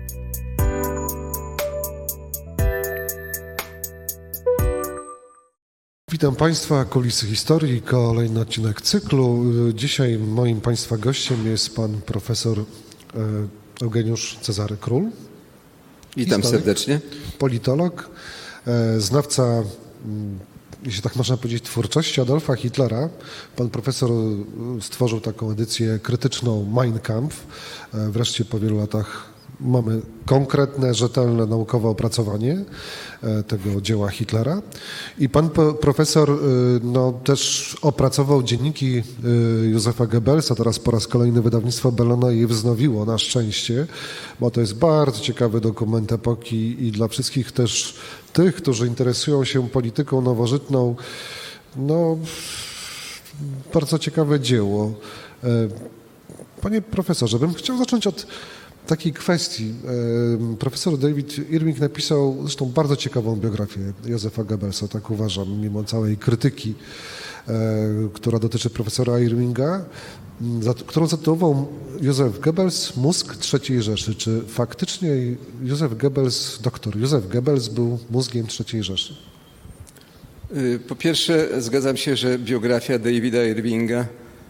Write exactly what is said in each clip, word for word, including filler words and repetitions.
Witam Państwa, Kulisy Historii, kolejny odcinek cyklu. Dzisiaj moim Państwa gościem jest pan profesor Eugeniusz Cezary Król. Witam historyk, serdecznie. Politolog, znawca, jeśli tak można powiedzieć, twórczości Adolfa Hitlera. Pan profesor stworzył taką edycję krytyczną Mein Kampf. Wreszcie po wielu latach mamy konkretne, rzetelne, naukowe opracowanie tego dzieła Hitlera. I pan profesor no, też opracował dzienniki Józefa Goebbelsa. Teraz po raz kolejny wydawnictwo Bellona je wznowiło, na szczęście, bo to jest bardzo ciekawy dokument epoki i dla wszystkich też tych, którzy interesują się polityką nowożytną, no, bardzo ciekawe dzieło. Panie profesorze, bym chciał zacząć od takiej kwestii. Profesor David Irving napisał zresztą bardzo ciekawą biografię Józefa Goebbelsa, tak uważam, mimo całej krytyki, która dotyczy profesora Irvinga, którą zatytułował Józef Goebbels, mózg trzeciej Rzeszy. Czy faktycznie Józef Goebbels, doktor Józef Goebbels był mózgiem trzeciej Rzeszy? Po pierwsze, zgadzam się, że biografia Davida Irvinga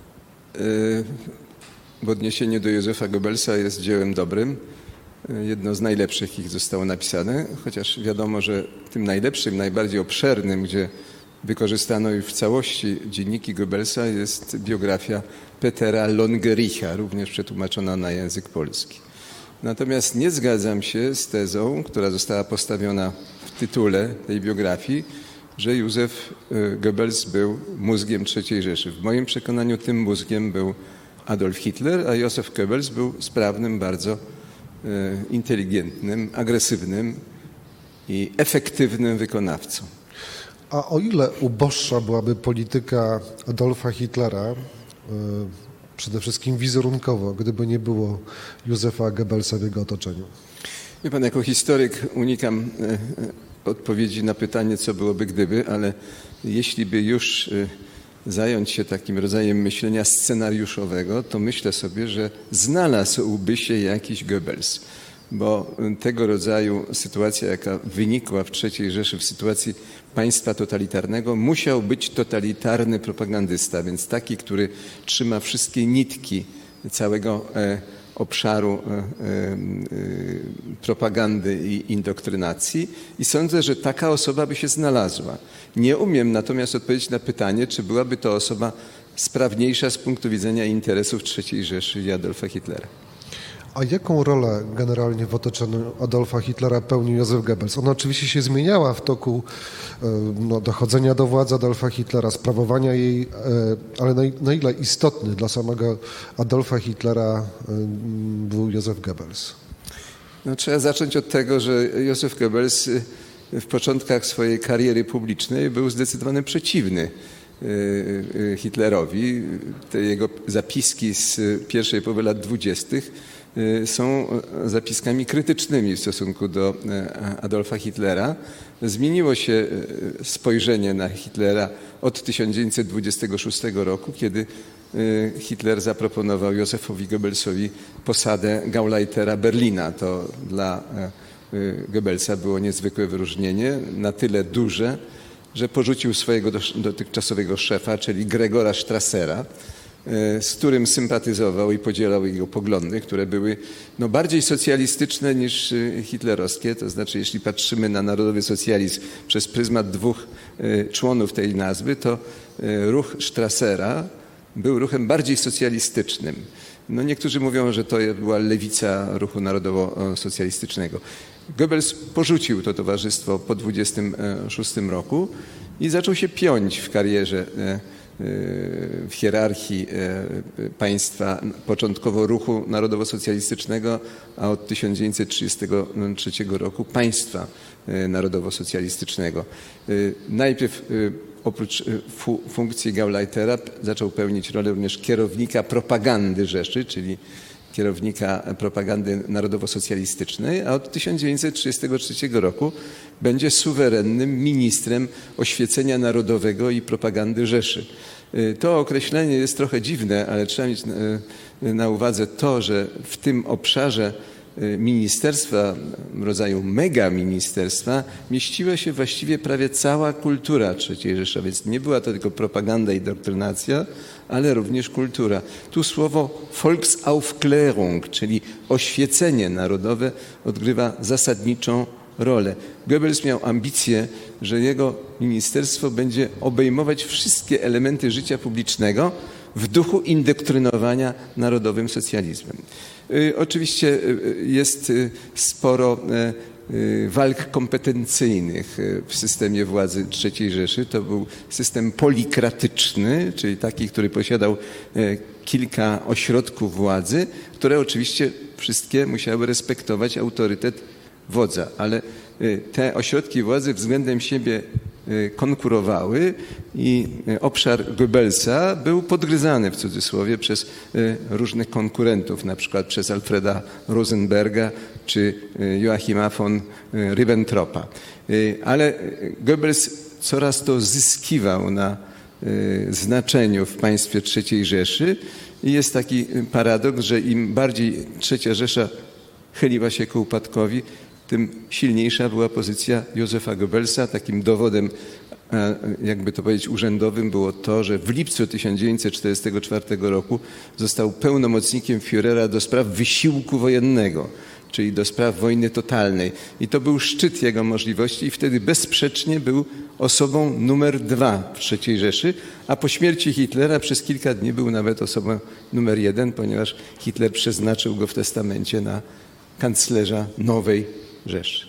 w odniesieniu do Józefa Goebbelsa jest dziełem dobrym. Jedno z najlepszych ich zostało napisane, chociaż wiadomo, że tym najlepszym, najbardziej obszernym, gdzie wykorzystano już w całości dzienniki Goebbelsa, jest biografia Petera Longericha, również przetłumaczona na język polski. Natomiast nie zgadzam się z tezą, która została postawiona w tytule tej biografii, że Józef Goebbels był mózgiem trzeciej Rzeszy. W moim przekonaniu tym mózgiem był Adolf Hitler, a Józef Goebbels był sprawnym, bardzo e, inteligentnym, agresywnym i efektywnym wykonawcą. A o ile uboższa byłaby polityka Adolfa Hitlera, e, przede wszystkim wizerunkowo, gdyby nie było Józefa Goebbelsa w jego otoczeniu? Wie pan, jako historyk unikam e, odpowiedzi na pytanie, co byłoby gdyby, ale jeśli by już e, zająć się takim rodzajem myślenia scenariuszowego, to myślę sobie, że znalazłby się jakiś Goebbels, bo tego rodzaju sytuacja, jaka wynikła w trzeciej Rzeszy w sytuacji państwa totalitarnego, musiał być totalitarny propagandysta, więc taki, który trzyma wszystkie nitki całego e, obszaru e, e, propagandy i indoktrynacji i sądzę, że taka osoba by się znalazła. Nie umiem natomiast odpowiedzieć na pytanie, czy byłaby to osoba sprawniejsza z punktu widzenia interesów trzeciej Rzeszy i Adolfa Hitlera. A jaką rolę generalnie w otoczeniu Adolfa Hitlera pełnił Józef Goebbels? Ona oczywiście się zmieniała w toku no, dochodzenia do władzy Adolfa Hitlera, sprawowania jej, ale na, na ile istotny dla samego Adolfa Hitlera był Józef Goebbels? No, trzeba zacząć od tego, że Józef Goebbels w początkach swojej kariery publicznej był zdecydowanie przeciwny Hitlerowi. Te jego zapiski z pierwszej połowy lat dwudziestych są zapiskami krytycznymi w stosunku do Adolfa Hitlera. Zmieniło się spojrzenie na Hitlera od tysiąc dziewięćset dwudziestego szóstego roku, kiedy Hitler zaproponował Józefowi Goebbelsowi posadę Gauleitera Berlina. To dla Goebbelsa było niezwykłe wyróżnienie, na tyle duże, że porzucił swojego dotychczasowego szefa, czyli Gregora Strassera, z którym sympatyzował i podzielał jego poglądy, które były no, bardziej socjalistyczne niż hitlerowskie. To znaczy, jeśli patrzymy na narodowy socjalizm przez pryzmat dwóch członów tej nazwy, to ruch Strassera był ruchem bardziej socjalistycznym. No, niektórzy mówią, że to była lewica ruchu narodowo-socjalistycznego. Goebbels porzucił to towarzystwo po dwudziestym szóstym roku i zaczął się piąć w karierze, w hierarchii państwa, początkowo ruchu narodowo-socjalistycznego, a od tysiąc dziewięćset trzydziestego trzeciego roku państwa narodowo-socjalistycznego. Najpierw oprócz funkcji Gauleitera zaczął pełnić rolę również kierownika propagandy Rzeszy, czyli kierownika propagandy narodowo-socjalistycznej, a od tysiąc dziewięćset trzydziestego trzeciego roku będzie suwerennym ministrem oświecenia narodowego i propagandy Rzeszy. To określenie jest trochę dziwne, ale trzeba mieć na uwadze to, że w tym obszarze ministerstwa, rodzaju mega ministerstwa, mieściła się właściwie prawie cała kultura trzeciej Rzeszy, więc nie była to tylko propaganda i doktrynacja, ale również kultura. Tu słowo Volksaufklärung, czyli oświecenie narodowe, odgrywa zasadniczą rolę. Goebbels miał ambicję, że jego ministerstwo będzie obejmować wszystkie elementy życia publicznego w duchu indoktrynowania narodowym socjalizmem. Oczywiście jest sporo walk kompetencyjnych w systemie władzy trzeciej Rzeszy. To był system polikratyczny, czyli taki, który posiadał kilka ośrodków władzy, które oczywiście wszystkie musiały respektować autorytet wodza, ale te ośrodki władzy względem siebie konkurowały i obszar Goebbelsa był podgryzany w cudzysłowie przez różnych konkurentów, na przykład przez Alfreda Rosenberga czy Joachima von Ribbentropa. Ale Goebbels coraz to zyskiwał na znaczeniu w państwie trzeciej Rzeszy i jest taki paradoks, że im bardziej trzecia Rzesza chyliła się ku upadkowi, tym silniejsza była pozycja Józefa Goebbelsa. Takim dowodem, jakby to powiedzieć, urzędowym było to, że w lipcu tysiąc dziewięćset czterdziestego czwartego roku został pełnomocnikiem Führera do spraw wysiłku wojennego, czyli do spraw wojny totalnej. I to był szczyt jego możliwości i wtedy bezsprzecznie był osobą numer dwa w trzeciej Rzeszy, a po śmierci Hitlera przez kilka dni był nawet osobą numer jeden, ponieważ Hitler przeznaczył go w testamencie na kanclerza nowej Rzeszy.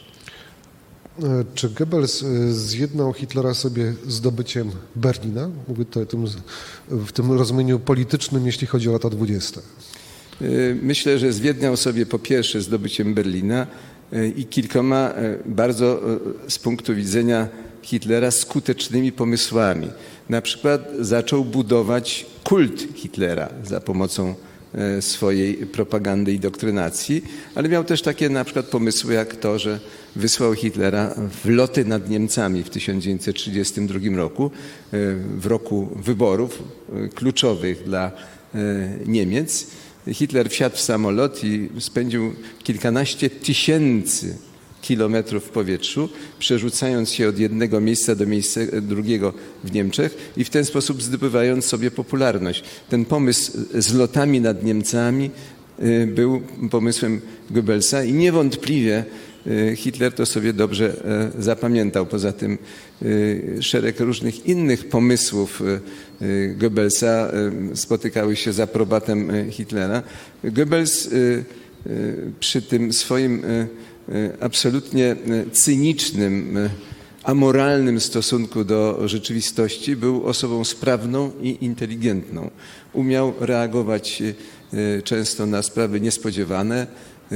Czy Goebbels zjednał Hitlera sobie zdobyciem Berlina? Mówię tutaj w tym rozumieniu politycznym, jeśli chodzi o lata dwudzieste. Myślę, że zjednał sobie po pierwsze zdobyciem Berlina i kilkoma bardzo z punktu widzenia Hitlera skutecznymi pomysłami. Na przykład zaczął budować kult Hitlera za pomocą swojej propagandy i doktrynacji, ale miał też takie na przykład pomysły jak to, że wysłał Hitlera w loty nad Niemcami w tysiąc dziewięćset trzydziestym drugim roku, w roku wyborów kluczowych dla Niemiec. Hitler wsiadł w samolot i spędził kilkanaście tysięcy kilometrów w powietrzu, przerzucając się od jednego miejsca do miejsca drugiego w Niemczech i w ten sposób zdobywając sobie popularność. Ten pomysł z lotami nad Niemcami był pomysłem Goebbelsa i niewątpliwie Hitler to sobie dobrze zapamiętał. Poza tym szereg różnych innych pomysłów Goebbelsa spotykały się z aprobatem Hitlera. Goebbels przy tym swoim absolutnie cynicznym, amoralnym stosunku do rzeczywistości był osobą sprawną i inteligentną. Umiał reagować często na sprawy niespodziewane.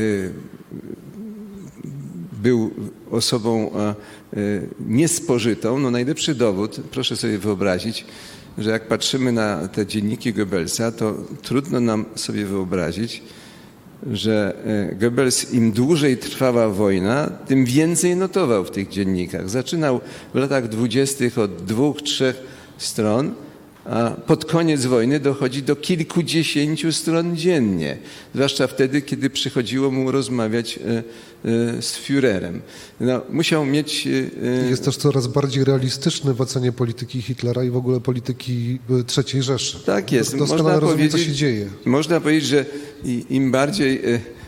Był osobą niespożytą. No najlepszy dowód, proszę sobie wyobrazić, że jak patrzymy na te dzienniki Goebbelsa, to trudno nam sobie wyobrazić, że Goebbels im dłużej trwała wojna, tym więcej notował w tych dziennikach. Zaczynał w latach dwudziestych od dwóch, trzech stron, a pod koniec wojny dochodzi do kilkudziesięciu stron dziennie. Zwłaszcza wtedy, kiedy przychodziło mu rozmawiać z Führerem. No, musiał mieć... Jest też coraz bardziej realistyczny w ocenie polityki Hitlera i w ogóle polityki trzeciej Rzeszy. Tak jest. Doskonale można rozumie, powiedzieć, co się dzieje. Można powiedzieć, że im bardziej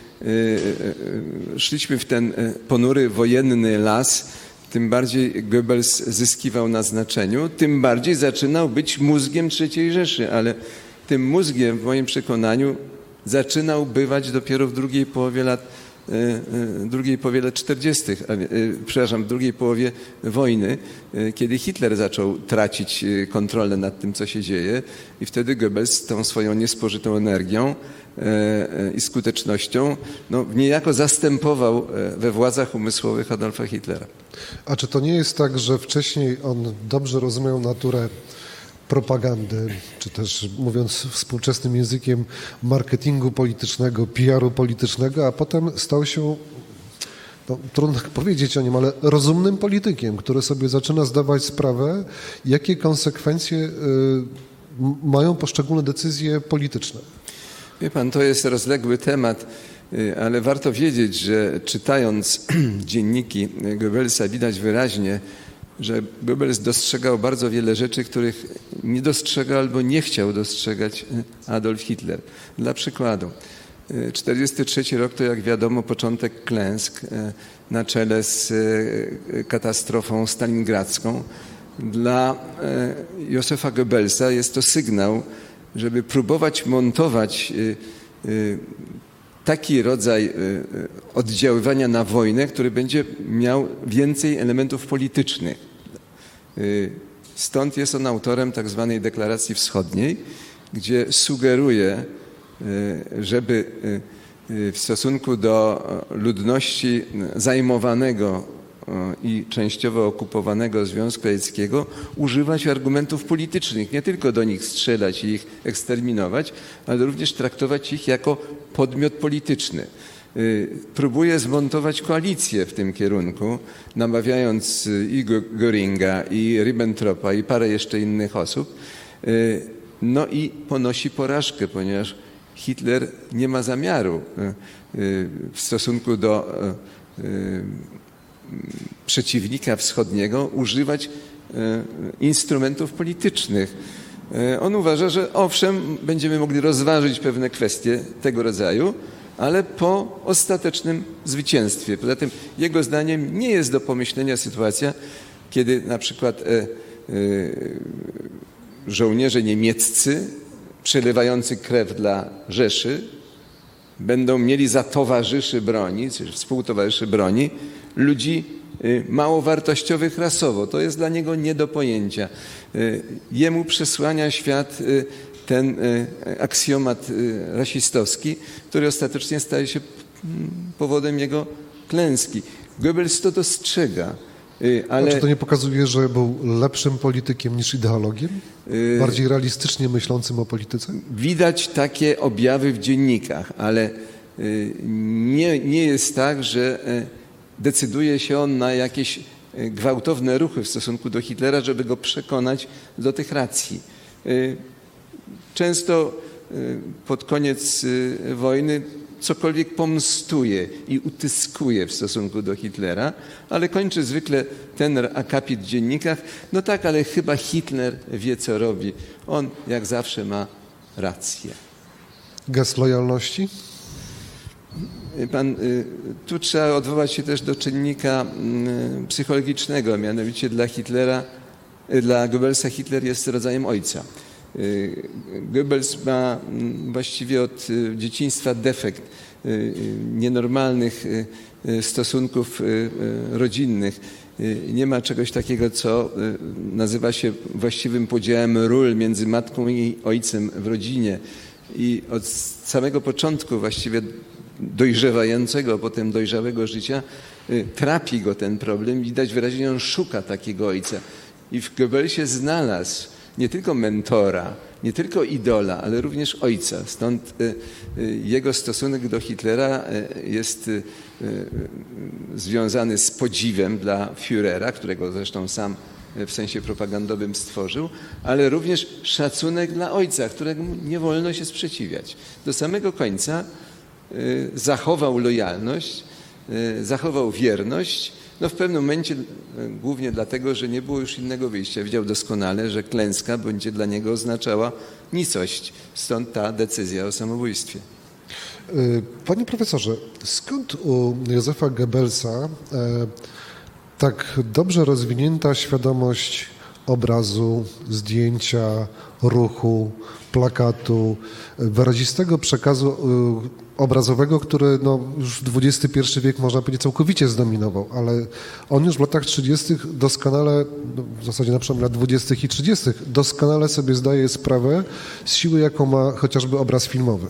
szliśmy w ten ponury wojenny las, tym bardziej Goebbels zyskiwał na znaczeniu, tym bardziej zaczynał być mózgiem trzeciej Rzeszy, ale tym mózgiem w moim przekonaniu zaczynał bywać dopiero w drugiej połowie lat drugiej połowie lat czterdziestych, przepraszam, w drugiej połowie wojny, kiedy Hitler zaczął tracić kontrolę nad tym, co się dzieje i wtedy Goebbels tą swoją niespożytą energią i skutecznością no, niejako zastępował we władzach umysłowych Adolfa Hitlera. A czy to nie jest tak, że wcześniej on dobrze rozumiał naturę propagandy, czy też mówiąc współczesnym językiem marketingu politycznego, P R u politycznego, a potem stał się, no, trudno powiedzieć o nim, ale rozumnym politykiem, który sobie zaczyna zdawać sprawę, jakie konsekwencje y, mają poszczególne decyzje polityczne? Wie pan, to jest rozległy temat. Ale warto wiedzieć, że czytając dzienniki Goebbelsa widać wyraźnie, że Goebbels dostrzegał bardzo wiele rzeczy, których nie dostrzegał albo nie chciał dostrzegać Adolf Hitler. Dla przykładu, czterdziesty trzeci rok to, jak wiadomo, początek klęsk na czele z katastrofą stalingradzką. Dla Józefa Goebbelsa jest to sygnał, żeby próbować montować taki rodzaj oddziaływania na wojnę, który będzie miał więcej elementów politycznych. Stąd jest on autorem tak zwanej Deklaracji Wschodniej, gdzie sugeruje, żeby w stosunku do ludności zajmowanego i częściowo okupowanego Związku Radzieckiego używać argumentów politycznych, nie tylko do nich strzelać i ich eksterminować, ale również traktować ich jako podmiot polityczny. Próbuje zmontować koalicję w tym kierunku, namawiając i Göringa, i Ribbentropa, i parę jeszcze innych osób. No i ponosi porażkę, ponieważ Hitler nie ma zamiaru w stosunku do przeciwnika wschodniego używać instrumentów politycznych. On uważa, że owszem, będziemy mogli rozważyć pewne kwestie tego rodzaju, ale po ostatecznym zwycięstwie. Poza tym jego zdaniem nie jest do pomyślenia sytuacja, kiedy na przykład e, e, żołnierze niemieccy przelewający krew dla Rzeszy będą mieli za towarzyszy broni, czy współtowarzyszy broni, ludzi mało wartościowych rasowo. To jest dla niego nie do pojęcia. Jemu przesłania świat ten aksjomat rasistowski, który ostatecznie staje się powodem jego klęski. Goebbels to dostrzega. Ale... A czy to nie pokazuje, że był lepszym politykiem niż ideologiem? Bardziej realistycznie myślącym o polityce? Widać takie objawy w dziennikach, ale nie, nie jest tak, że decyduje się on na jakieś gwałtowne ruchy w stosunku do Hitlera, żeby go przekonać do tych racji. Często pod koniec wojny cokolwiek pomstuje i utyskuje w stosunku do Hitlera, ale kończy zwykle ten akapit w dziennikach. No tak, ale chyba Hitler wie, co robi. On, jak zawsze, ma rację. Gest lojalności? Pan, tu trzeba odwołać się też do czynnika psychologicznego, mianowicie dla Hitlera, dla Goebbelsa Hitler jest rodzajem ojca. Goebbels ma właściwie od dzieciństwa defekt nienormalnych stosunków rodzinnych. Nie ma czegoś takiego, co nazywa się właściwym podziałem ról między matką i ojcem w rodzinie. I od samego początku właściwie dojrzewającego, potem dojrzałego życia trapi go ten problem. Widać wyraźnie, on szuka takiego ojca. I w Goebbelsie znalazł nie tylko mentora, nie tylko idola, ale również ojca. Stąd jego stosunek do Hitlera jest związany z podziwem dla Führera, którego zresztą sam w sensie propagandowym stworzył, ale również szacunek dla ojca, którego nie wolno się sprzeciwiać. Do samego końca zachował lojalność, zachował wierność. No w pewnym momencie, głównie dlatego, że nie było już innego wyjścia. Wiedział doskonale, że klęska będzie dla niego oznaczała nicość. Stąd ta decyzja o samobójstwie. Panie profesorze, skąd u Józefa Goebbelsa tak dobrze rozwinięta świadomość obrazu, zdjęcia, ruchu, plakatu, wyrazistego przekazu obrazowego, który no, już dwudziesty pierwszy wiek, można powiedzieć, całkowicie zdominował, ale on już w latach trzydziestych doskonale, no, w zasadzie na przykład lat dwudziestych i trzydziestych doskonale sobie zdaje sprawę z siły, jaką ma chociażby obraz filmowy.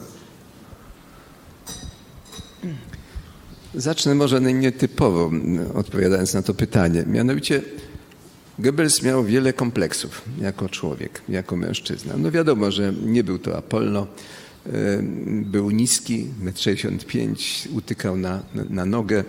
Zacznę może nietypowo, odpowiadając na to pytanie. Mianowicie Goebbels miał wiele kompleksów jako człowiek, jako mężczyzna. No wiadomo, że nie był to Apollo. Był niski, metr sześćdziesiąt pięć, utykał na, na, na nogę.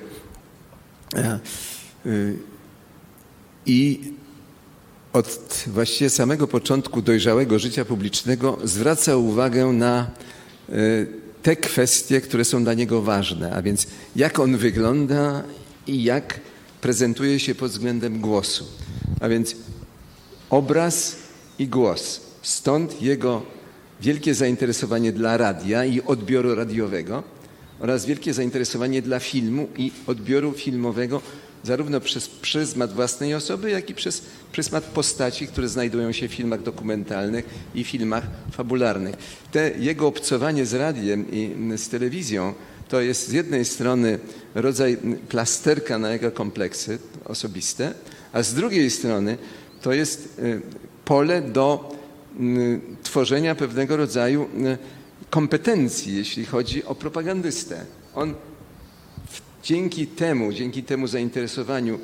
I od właściwie samego początku dojrzałego życia publicznego zwracał uwagę na te kwestie, które są dla niego ważne, a więc jak on wygląda i jak prezentuje się pod względem głosu. A więc obraz i głos. Stąd jego wielkie zainteresowanie dla radia i odbioru radiowego oraz wielkie zainteresowanie dla filmu i odbioru filmowego zarówno przez pryzmat własnej osoby, jak i przez pryzmat postaci, które znajdują się w filmach dokumentalnych i filmach fabularnych. Te jego obcowanie z radiem i z telewizją to jest z jednej strony rodzaj plasterka na jego kompleksy osobiste, a z drugiej strony to jest pole do tworzenia pewnego rodzaju kompetencji, jeśli chodzi o propagandystę. On dzięki temu, dzięki temu zainteresowaniu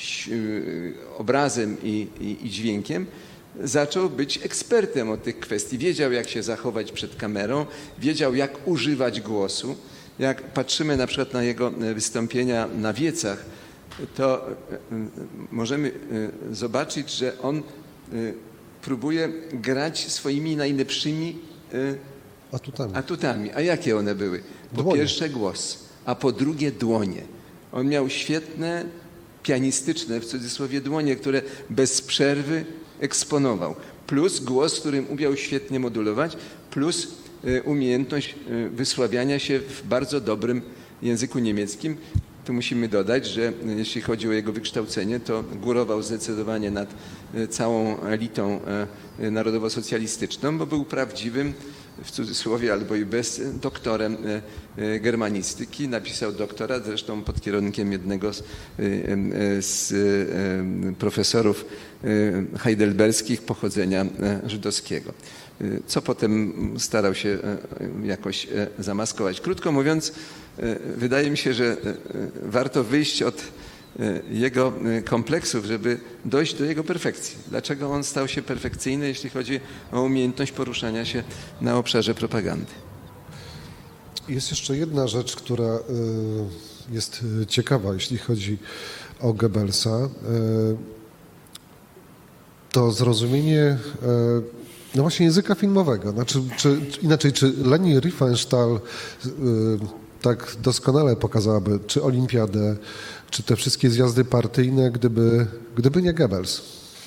obrazem i, i, i dźwiękiem zaczął być ekspertem od tych kwestii. Wiedział, jak się zachować przed kamerą, wiedział, jak używać głosu. Jak patrzymy na przykład na jego wystąpienia na wiecach, to możemy zobaczyć, że on próbuje grać swoimi najlepszymi atutami. atutami. A jakie one były? Po Dłonie. pierwsze głos, a po drugie dłonie. On miał świetne, pianistyczne, w cudzysłowie, dłonie, które bez przerwy eksponował. Plus głos, którym umiał świetnie modulować, plus umiejętność wysławiania się w bardzo dobrym języku niemieckim. Tu musimy dodać, że jeśli chodzi o jego wykształcenie, to górował zdecydowanie nad całą elitą narodowo-socjalistyczną, bo był prawdziwym, w cudzysłowie albo i bez, doktorem germanistyki. Napisał doktorat zresztą pod kierunkiem jednego z, z profesorów heidelberskich pochodzenia żydowskiego, co potem starał się jakoś zamaskować. Krótko mówiąc, wydaje mi się, że warto wyjść od jego kompleksów, żeby dojść do jego perfekcji. Dlaczego on stał się perfekcyjny, jeśli chodzi o umiejętność poruszania się na obszarze propagandy? Jest jeszcze jedna rzecz, która jest ciekawa, jeśli chodzi o Goebbelsa. To zrozumienie no właśnie języka filmowego. Znaczy, czy, inaczej, czy Leni Riefenstahl tak doskonale pokazałaby, czy olimpiadę, czy te wszystkie zjazdy partyjne, gdyby, gdyby nie Goebbels?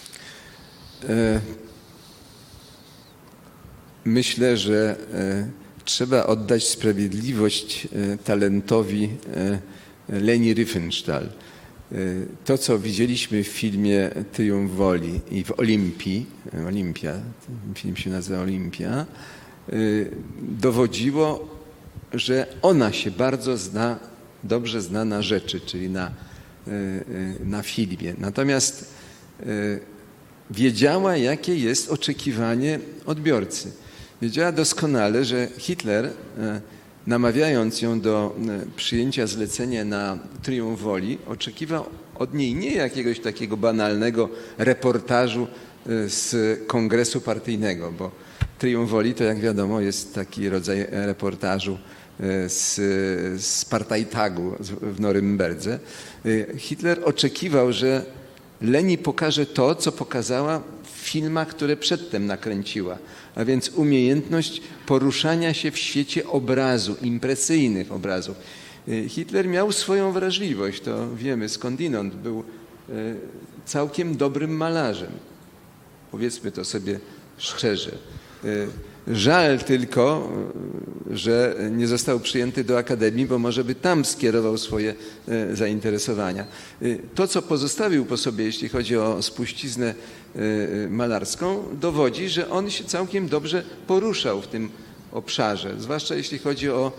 Myślę, że trzeba oddać sprawiedliwość talentowi Leni Riefenstahl. To, co widzieliśmy w filmie Triumf Woli i w Olimpii, Olimpia, film się nazywa Olimpia, dowodziło, że ona się bardzo zna, dobrze zna na rzeczy, czyli na, na filmie. Natomiast wiedziała, jakie jest oczekiwanie odbiorcy. Wiedziała doskonale, że Hitler, namawiając ją do przyjęcia zlecenia na Triumf Woli, oczekiwał od niej nie jakiegoś takiego banalnego reportażu z kongresu partyjnego, bo Triumf Woli to, jak wiadomo, jest taki rodzaj reportażu z, z Parteitagu w Norymberdze. Hitler oczekiwał, że Leni pokaże to, co pokazała w filmach, które przedtem nakręciła, a więc umiejętność poruszania się w świecie obrazu, impresyjnych obrazów. Hitler miał swoją wrażliwość, to wiemy skądinąd, był całkiem dobrym malarzem. Powiedzmy to sobie szczerze. Żal tylko, że nie został przyjęty do Akademii, bo może by tam skierował swoje zainteresowania. To, co pozostawił po sobie, jeśli chodzi o spuściznę malarską, dowodzi, że on się całkiem dobrze poruszał w tym obszarze, zwłaszcza jeśli chodzi o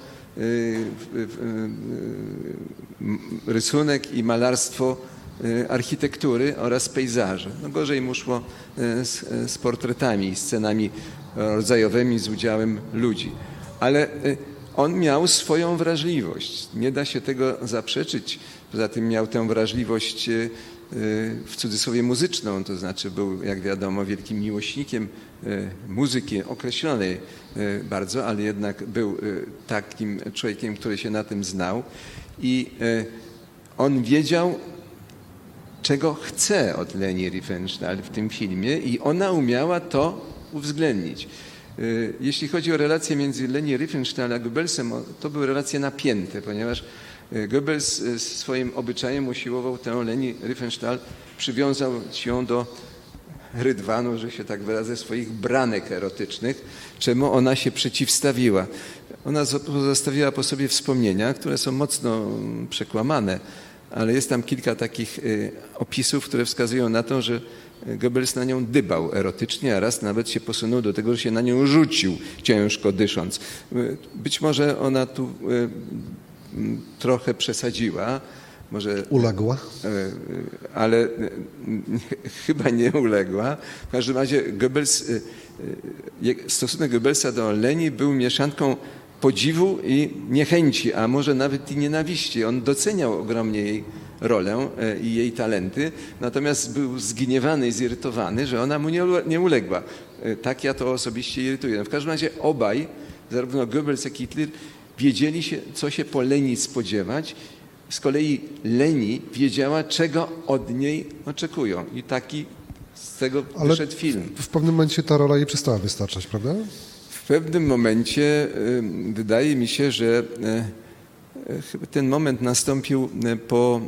rysunek i malarstwo architektury oraz pejzaże. No gorzej mu szło z, z portretami i scenami rodzajowymi z udziałem ludzi. Ale on miał swoją wrażliwość. Nie da się tego zaprzeczyć. Poza tym miał tę wrażliwość w cudzysłowie muzyczną, to znaczy był, jak wiadomo, wielkim miłośnikiem muzyki określonej bardzo, ale jednak był takim człowiekiem, który się na tym znał i on wiedział, czego chce od Leni Riefenstahl w tym filmie i ona umiała to uwzględnić. Jeśli chodzi o relacje między Leni Riefenstahl a Goebbelsem, to były relacje napięte, ponieważ Goebbels swoim obyczajem usiłował tę Leni Riefenstahl, przywiązał ją do rydwanu, że się tak wyrażę, swoich branek erotycznych, czemu ona się przeciwstawiła. Ona pozostawiła po sobie wspomnienia, które są mocno przekłamane, ale jest tam kilka takich opisów, które wskazują na to, że Goebbels na nią dybał erotycznie, a raz nawet się posunął do tego, że się na nią rzucił, ciężko dysząc. Być może ona tu trochę przesadziła. Może, uległa? Ale chyba nie uległa. W każdym razie Goebbels, stosunek Goebbelsa do Leni był mieszanką podziwu i niechęci, a może nawet i nienawiści. On doceniał ogromnie jej rolę i jej talenty, natomiast był zgniewany i zirytowany, że ona mu nie uległa. Tak ja to osobiście irytuję. W każdym razie obaj, zarówno Goebbels jak i Hitler, wiedzieli się, co się po Leni spodziewać. Z kolei Leni wiedziała, czego od niej oczekują. I taki z tego Ale wyszedł film. W pewnym momencie ta rola jej przestała wystarczać, prawda? W pewnym momencie wydaje mi się, że ten moment nastąpił po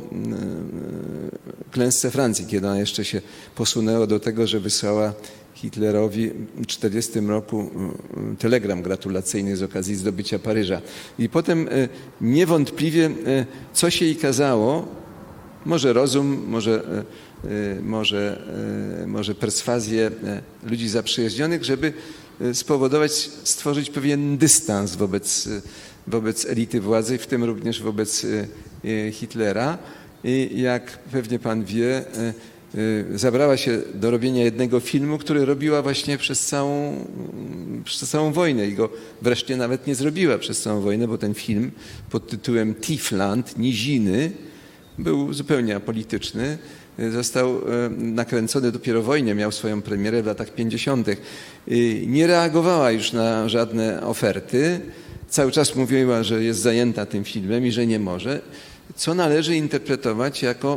klęsce Francji, kiedy ona jeszcze się posunęła do tego, że wysłała Hitlerowi w tysiąc dziewięćset czterdziestym roku telegram gratulacyjny z okazji zdobycia Paryża. I potem niewątpliwie, co się jej kazało, może rozum, może, może, może perswazję ludzi zaprzyjaźnionych, żeby spowodować, stworzyć pewien dystans wobec, wobec elity władzy, w tym również wobec Hitlera. I jak pewnie pan wie, zabrała się do robienia jednego filmu, który robiła właśnie przez całą, przez całą wojnę i go wreszcie nawet nie zrobiła przez całą wojnę, bo ten film pod tytułem Tiefland, Niziny, był zupełnie apolityczny. Został nakręcony dopiero w wojnie, miał swoją premierę w latach pięćdziesiątych. Nie reagowała już na żadne oferty. Cały czas mówiła, że jest zajęta tym filmem i że nie może, co należy interpretować jako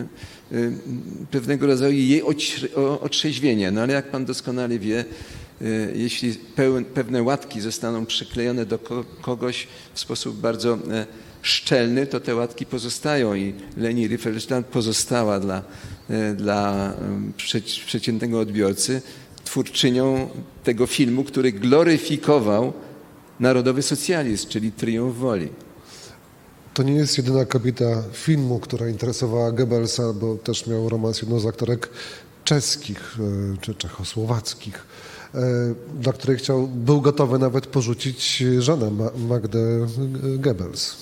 pewnego rodzaju jej otrzeźwienie. No ale jak pan doskonale wie, jeśli pewne łatki zostaną przyklejone do kogoś w sposób bardzo szczelny, to te łatki pozostają i Leni Riefenstahl pozostała dla, dla przeciętnego odbiorcy twórczynią tego filmu, który gloryfikował narodowy socjalizm, czyli Triumf Woli. To nie jest jedyna kobieta filmu, która interesowała Goebbelsa, bo też miał romans jedną z aktorek czeskich czy czechosłowackich, dla której chciał, był gotowy nawet porzucić żonę Magdę Goebbels.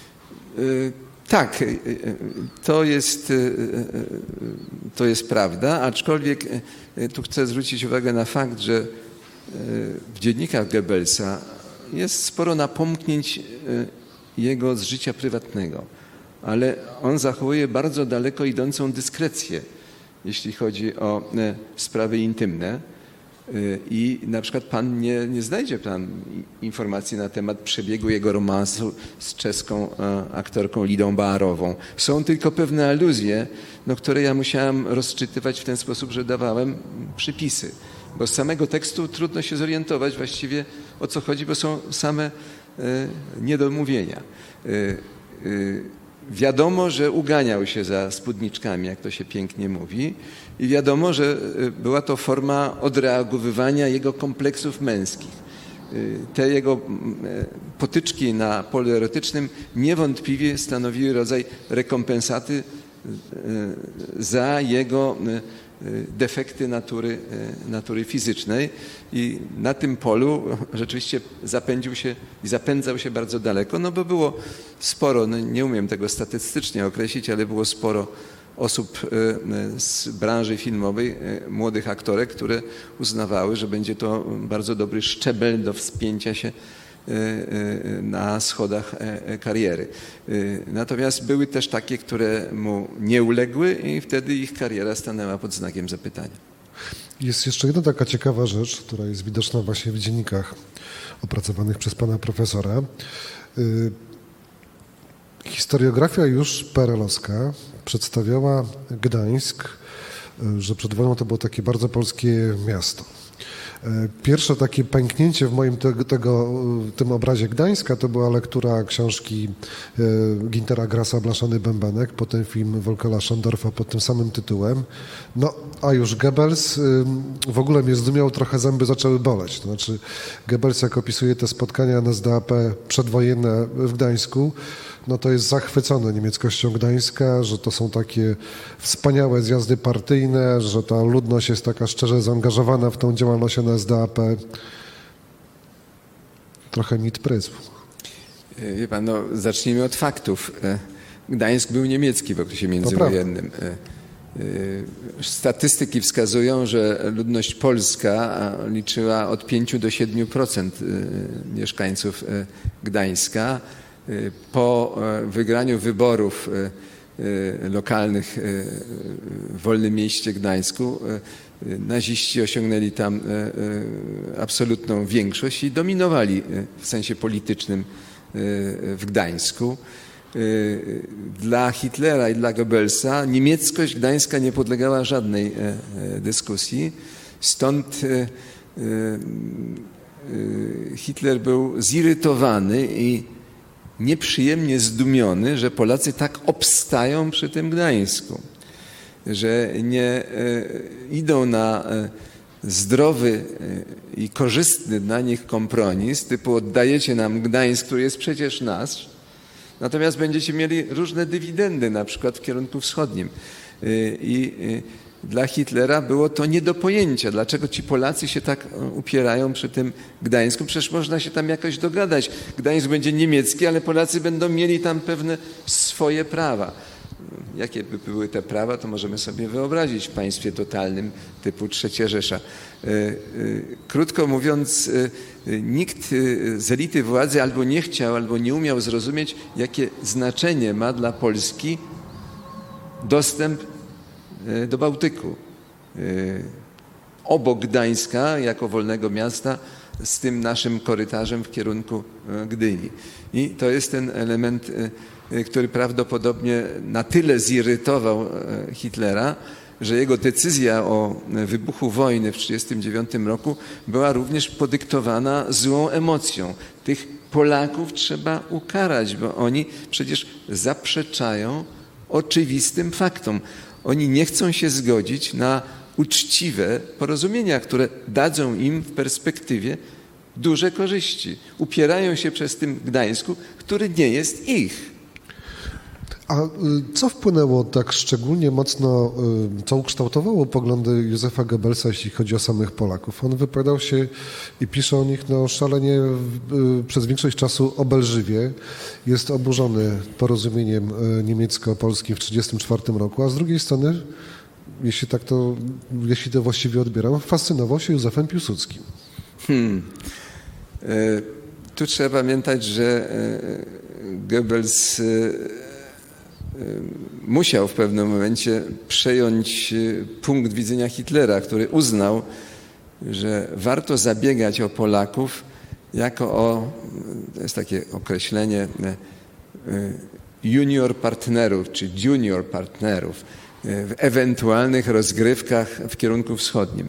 Tak, to jest, to jest prawda, aczkolwiek tu chcę zwrócić uwagę na fakt, że w dziennikach Goebbelsa jest sporo napomknięć jego z życia prywatnego, ale on zachowuje bardzo daleko idącą dyskrecję, jeśli chodzi o sprawy intymne. I na przykład pan nie, nie znajdzie pan informacji na temat przebiegu jego romansu z czeską aktorką Lidą Baarową. Są tylko pewne aluzje, no, które ja musiałem rozczytywać w ten sposób, że dawałem przypisy. Bo z samego tekstu trudno się zorientować właściwie, o co chodzi, bo są same niedomówienia. Wiadomo, że uganiał się za spódniczkami, jak to się pięknie mówi, i wiadomo, że była to forma odreagowywania jego kompleksów męskich. Te jego potyczki na polu erotycznym niewątpliwie stanowiły rodzaj rekompensaty za jego defekty natury, natury fizycznej i na tym polu rzeczywiście zapędził się i zapędzał się bardzo daleko, no bo było sporo, no nie umiem tego statystycznie określić, ale było sporo osób z branży filmowej, młodych aktorek, które uznawały, że będzie to bardzo dobry szczebel do wspięcia się na schodach kariery. Natomiast były też takie, które mu nie uległy i wtedy ich kariera stanęła pod znakiem zapytania. Jest jeszcze jedna taka ciekawa rzecz, która jest widoczna właśnie w dziennikach opracowanych przez pana profesora. Historiografia już peerelowska przedstawiała Gdańsk, że przed wojną to było takie bardzo polskie miasto. Pierwsze takie pęknięcie w moim tego, tego, tym obrazie Gdańska to była lektura książki Gintera Grassa Blaszany Bębenek, potem film Wolkela Schondorfa pod tym samym tytułem. No, a już Goebbels w ogóle mnie zdumiał, trochę zęby zaczęły boleć. To znaczy Goebbels, jak opisuje te spotkania N S D A P przedwojenne w Gdańsku, no to jest zachwycony niemieckością Gdańska, że to są takie wspaniałe zjazdy partyjne, że ta ludność jest taka szczerze zaangażowana w tą działalność N S D A P. Trochę mit pryzm. Wie pan, no, zacznijmy od faktów. Gdańsk był niemiecki w okresie międzywojennym. Statystyki wskazują, że ludność polska liczyła od pięciu do siedmiu procent mieszkańców Gdańska. Po wygraniu wyborów lokalnych w Wolnym Mieście Gdańsku naziści osiągnęli tam absolutną większość i dominowali w sensie politycznym w Gdańsku. Dla Hitlera i dla Goebbelsa niemieckość Gdańska nie podlegała żadnej dyskusji. Stąd Hitler był zirytowany i nieprzyjemnie zdumiony, że Polacy tak obstają przy tym Gdańsku, że nie idą na zdrowy i korzystny dla nich kompromis, typu oddajecie nam Gdańsk, który jest przecież nasz, natomiast będziecie mieli różne dywidendy, na przykład w kierunku wschodnim. I dla Hitlera było to nie do pojęcia, dlaczego ci Polacy się tak upierają przy tym Gdańsku. Przecież można się tam jakoś dogadać. Gdańsk będzie niemiecki, ale Polacy będą mieli tam pewne swoje prawa. Jakie by były te prawa, to możemy sobie wyobrazić w państwie totalnym typu Trzecia Rzesza. Krótko mówiąc, nikt z elity władzy albo nie chciał, albo nie umiał zrozumieć, jakie znaczenie ma dla Polski dostęp do Bałtyku. Obok Gdańska, jako wolnego miasta, z tym naszym korytarzem w kierunku Gdyni. I to jest ten element, który prawdopodobnie na tyle zirytował Hitlera, że jego decyzja o wybuchu wojny w tysiąc dziewięćset trzydziestym dziewiątym roku była również podyktowana złą emocją. Tych Polaków trzeba ukarać, bo oni przecież zaprzeczają oczywistym faktom. Oni nie chcą się zgodzić na uczciwe porozumienia, które dadzą im w perspektywie duże korzyści. Upierają się przez tym Gdańsku, który nie jest ich. A co wpłynęło tak szczególnie mocno, co ukształtowało poglądy Józefa Goebbelsa, jeśli chodzi o samych Polaków? On wypowiadał się i pisze o nich no, szalenie przez większość czasu obelżywie. Jest oburzony porozumieniem niemiecko-polskim w tysiąc dziewięćset trzydziestym czwartym roku, a z drugiej strony, jeśli tak to, jeśli to właściwie odbieram, fascynował się Józefem Piłsudskim. Hmm. E, tu trzeba pamiętać, że Goebbels musiał w pewnym momencie przejąć punkt widzenia Hitlera, który uznał, że warto zabiegać o Polaków jako o, to jest takie określenie, junior partnerów czy junior partnerów w ewentualnych rozgrywkach w kierunku wschodnim.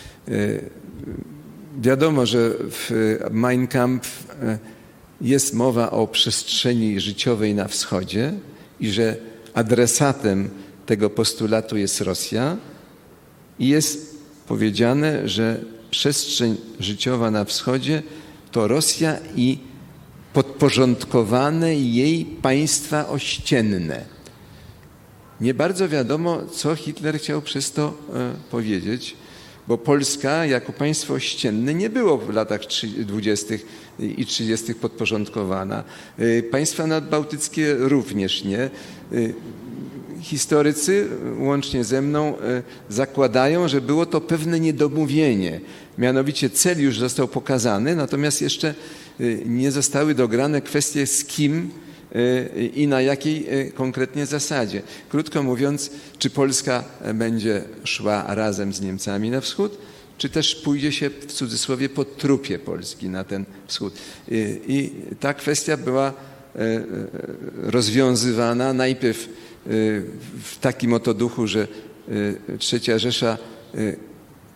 Wiadomo, że w Mein Kampf jest mowa o przestrzeni życiowej na wschodzie i że adresatem tego postulatu jest Rosja i jest powiedziane, że przestrzeń życiowa na wschodzie to Rosja i podporządkowane jej państwa ościenne. Nie bardzo wiadomo, co Hitler chciał przez to e, powiedzieć, bo Polska jako państwo ościenne nie było w latach dwudziestych i trzydziestych podporządkowana. Państwa nadbałtyckie również nie. Historycy, łącznie ze mną, zakładają, że było to pewne niedomówienie. Mianowicie cel już został pokazany, natomiast jeszcze nie zostały dograne kwestie z kim i na jakiej konkretnie zasadzie. Krótko mówiąc, czy Polska będzie szła razem z Niemcami na wschód, czy też pójdzie się w cudzysłowie po trupie Polski na ten wschód. I, i ta kwestia była rozwiązywana najpierw w takim oto duchu, że Trzecia Rzesza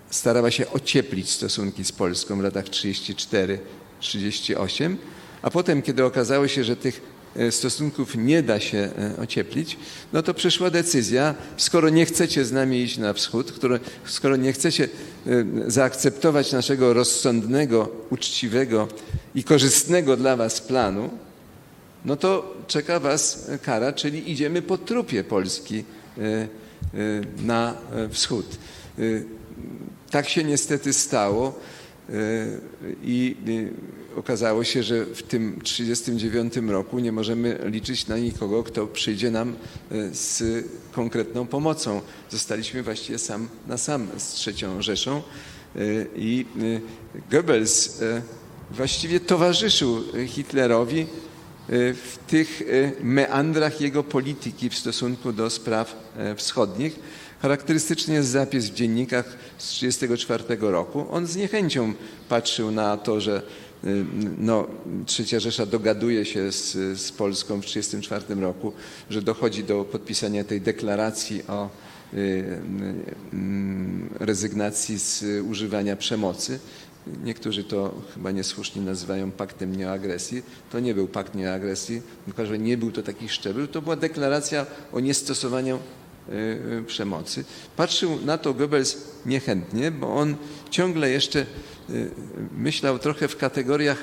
starała się ocieplić stosunki z Polską w latach trzydziestym czwartym trzydziestym ósmym, a potem, kiedy okazało się, że tych stosunków nie da się ocieplić, no to przyszła decyzja, skoro nie chcecie z nami iść na wschód, skoro nie chcecie zaakceptować naszego rozsądnego, uczciwego i korzystnego dla was planu, no to czeka was kara, czyli idziemy po trupie Polski na wschód. Tak się niestety stało i okazało się, że w tym trzydziestym dziewiątym roku nie możemy liczyć na nikogo, kto przyjdzie nam z konkretną pomocą. Zostaliśmy właściwie sam na sam z trzecią Rzeszą i Goebbels właściwie towarzyszył Hitlerowi w tych meandrach jego polityki w stosunku do spraw wschodnich. Charakterystyczny jest zapis w dziennikach z tysiąc dziewięćset trzydziestego czwartego roku. On z niechęcią patrzył na to, że no, Trzecia Rzesza dogaduje się z, z Polską w tysiąc dziewięćset trzydziestym czwartym roku, że dochodzi do podpisania tej deklaracji o y, y, rezygnacji z używania przemocy. Niektórzy to chyba niesłusznie nazywają paktem nieagresji. To nie był pakt nieagresji, tylko nie był to taki szczebel. To była deklaracja o niestosowaniu przemocy. Patrzył na to Goebbels niechętnie, bo on ciągle jeszcze myślał trochę w kategoriach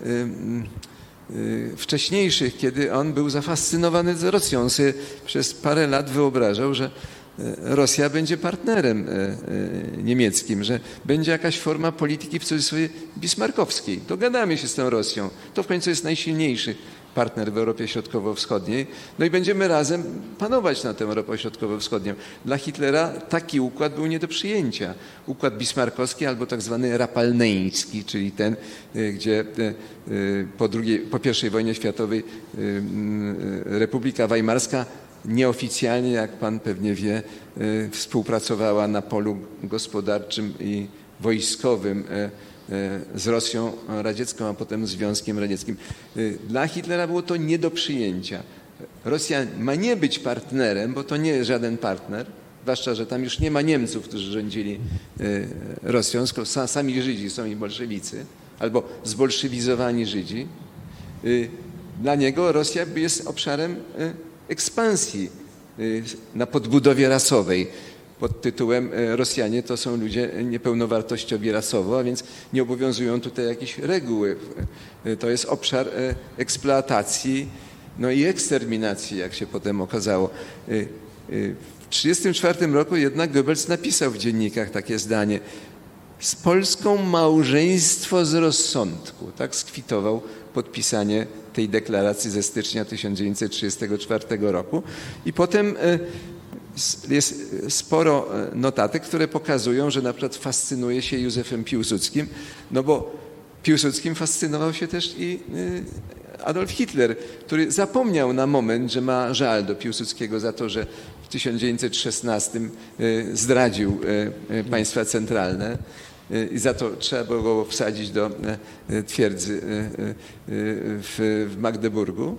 wcześniejszych, kiedy on był zafascynowany z Rosją. On sobie przez parę lat wyobrażał, że Rosja będzie partnerem niemieckim, że będzie jakaś forma polityki w cudzysłowie bismarckowskiej. Dogadamy się z tą Rosją. To w końcu jest najsilniejszy partner w Europie Środkowo-Wschodniej. No i będziemy razem panować nad tą Europą Środkowo-Wschodnią. Dla Hitlera taki układ był nie do przyjęcia. Układ bismarckowski albo tak zwany rapalneński, czyli ten, gdzie po, drugiej, po pierwszej wojnie światowej Republika Weimarska nieoficjalnie, jak pan pewnie wie, współpracowała na polu gospodarczym i wojskowym z Rosją radziecką, a potem Związkiem Radzieckim. Dla Hitlera było to nie do przyjęcia. Rosja ma nie być partnerem, bo to nie jest żaden partner, zwłaszcza, że tam już nie ma Niemców, którzy rządzili Rosją, skoro sami Żydzi są i bolszewicy, albo zbolszewizowani Żydzi. Dla niego Rosja jest obszarem ekspansji na podbudowie rasowej. Pod tytułem Rosjanie to są ludzie niepełnowartościowi rasowo, a więc nie obowiązują tutaj jakieś reguły. To jest obszar eksploatacji, no i eksterminacji, jak się potem okazało. W tysiąc dziewięćset trzydziestym czwartym roku jednak Goebbels napisał w dziennikach takie zdanie: z Polską małżeństwo z rozsądku. Tak skwitował podpisanie tej deklaracji ze stycznia tysiąc dziewięćset trzydziestego czwartego roku. I potem jest sporo notatek, które pokazują, że na przykład fascynuje się Józefem Piłsudskim, no bo Piłsudskim fascynował się też i Adolf Hitler, który zapomniał na moment, że ma żal do Piłsudskiego za to, że w tysiąc dziewięćset szesnastym zdradził państwa centralne i za to trzeba było go wsadzić do twierdzy w Magdeburgu.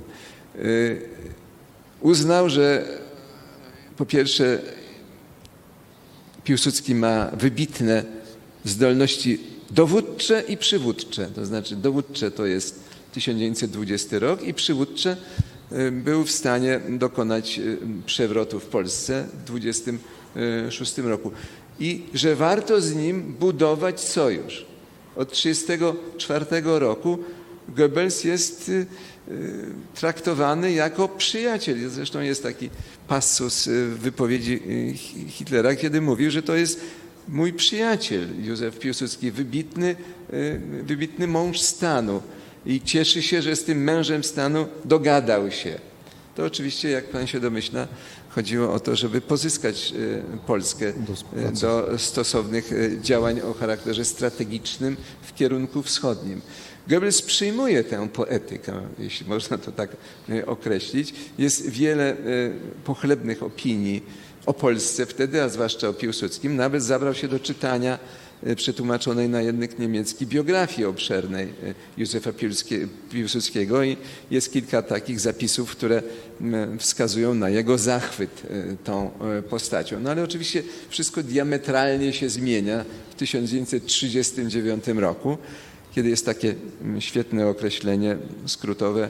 Uznał, że po pierwsze Piłsudski ma wybitne zdolności dowódcze i przywódcze. To znaczy dowódcze to jest tysiąc dziewięćset dwudziesty rok i przywódcze był w stanie dokonać przewrotu w Polsce w dwudziestym szóstym roku. I że warto z nim budować sojusz. Od trzydziestego czwartego roku Goebbels jest traktowany jako przyjaciel. Zresztą jest taki passus w wypowiedzi Hitlera, kiedy mówił, że to jest mój przyjaciel Józef Piłsudski, wybitny, wybitny mąż stanu i cieszy się, że z tym mężem stanu dogadał się. To oczywiście, jak pan się domyśla, chodziło o to, żeby pozyskać Polskę do stosownych działań o charakterze strategicznym w kierunku wschodnim. Goebbels przyjmuje tę poetykę, jeśli można to tak określić. Jest wiele pochlebnych opinii o Polsce wtedy, a zwłaszcza o Piłsudskim. Nawet zabrał się do czytania przetłumaczonej na język niemiecki biografii obszernej Józefa Piłsudskiego i jest kilka takich zapisów, które wskazują na jego zachwyt tą postacią. No ale oczywiście wszystko diametralnie się zmienia w tysiąc dziewięćset trzydziestym dziewiątym roku, kiedy jest takie świetne określenie skrótowe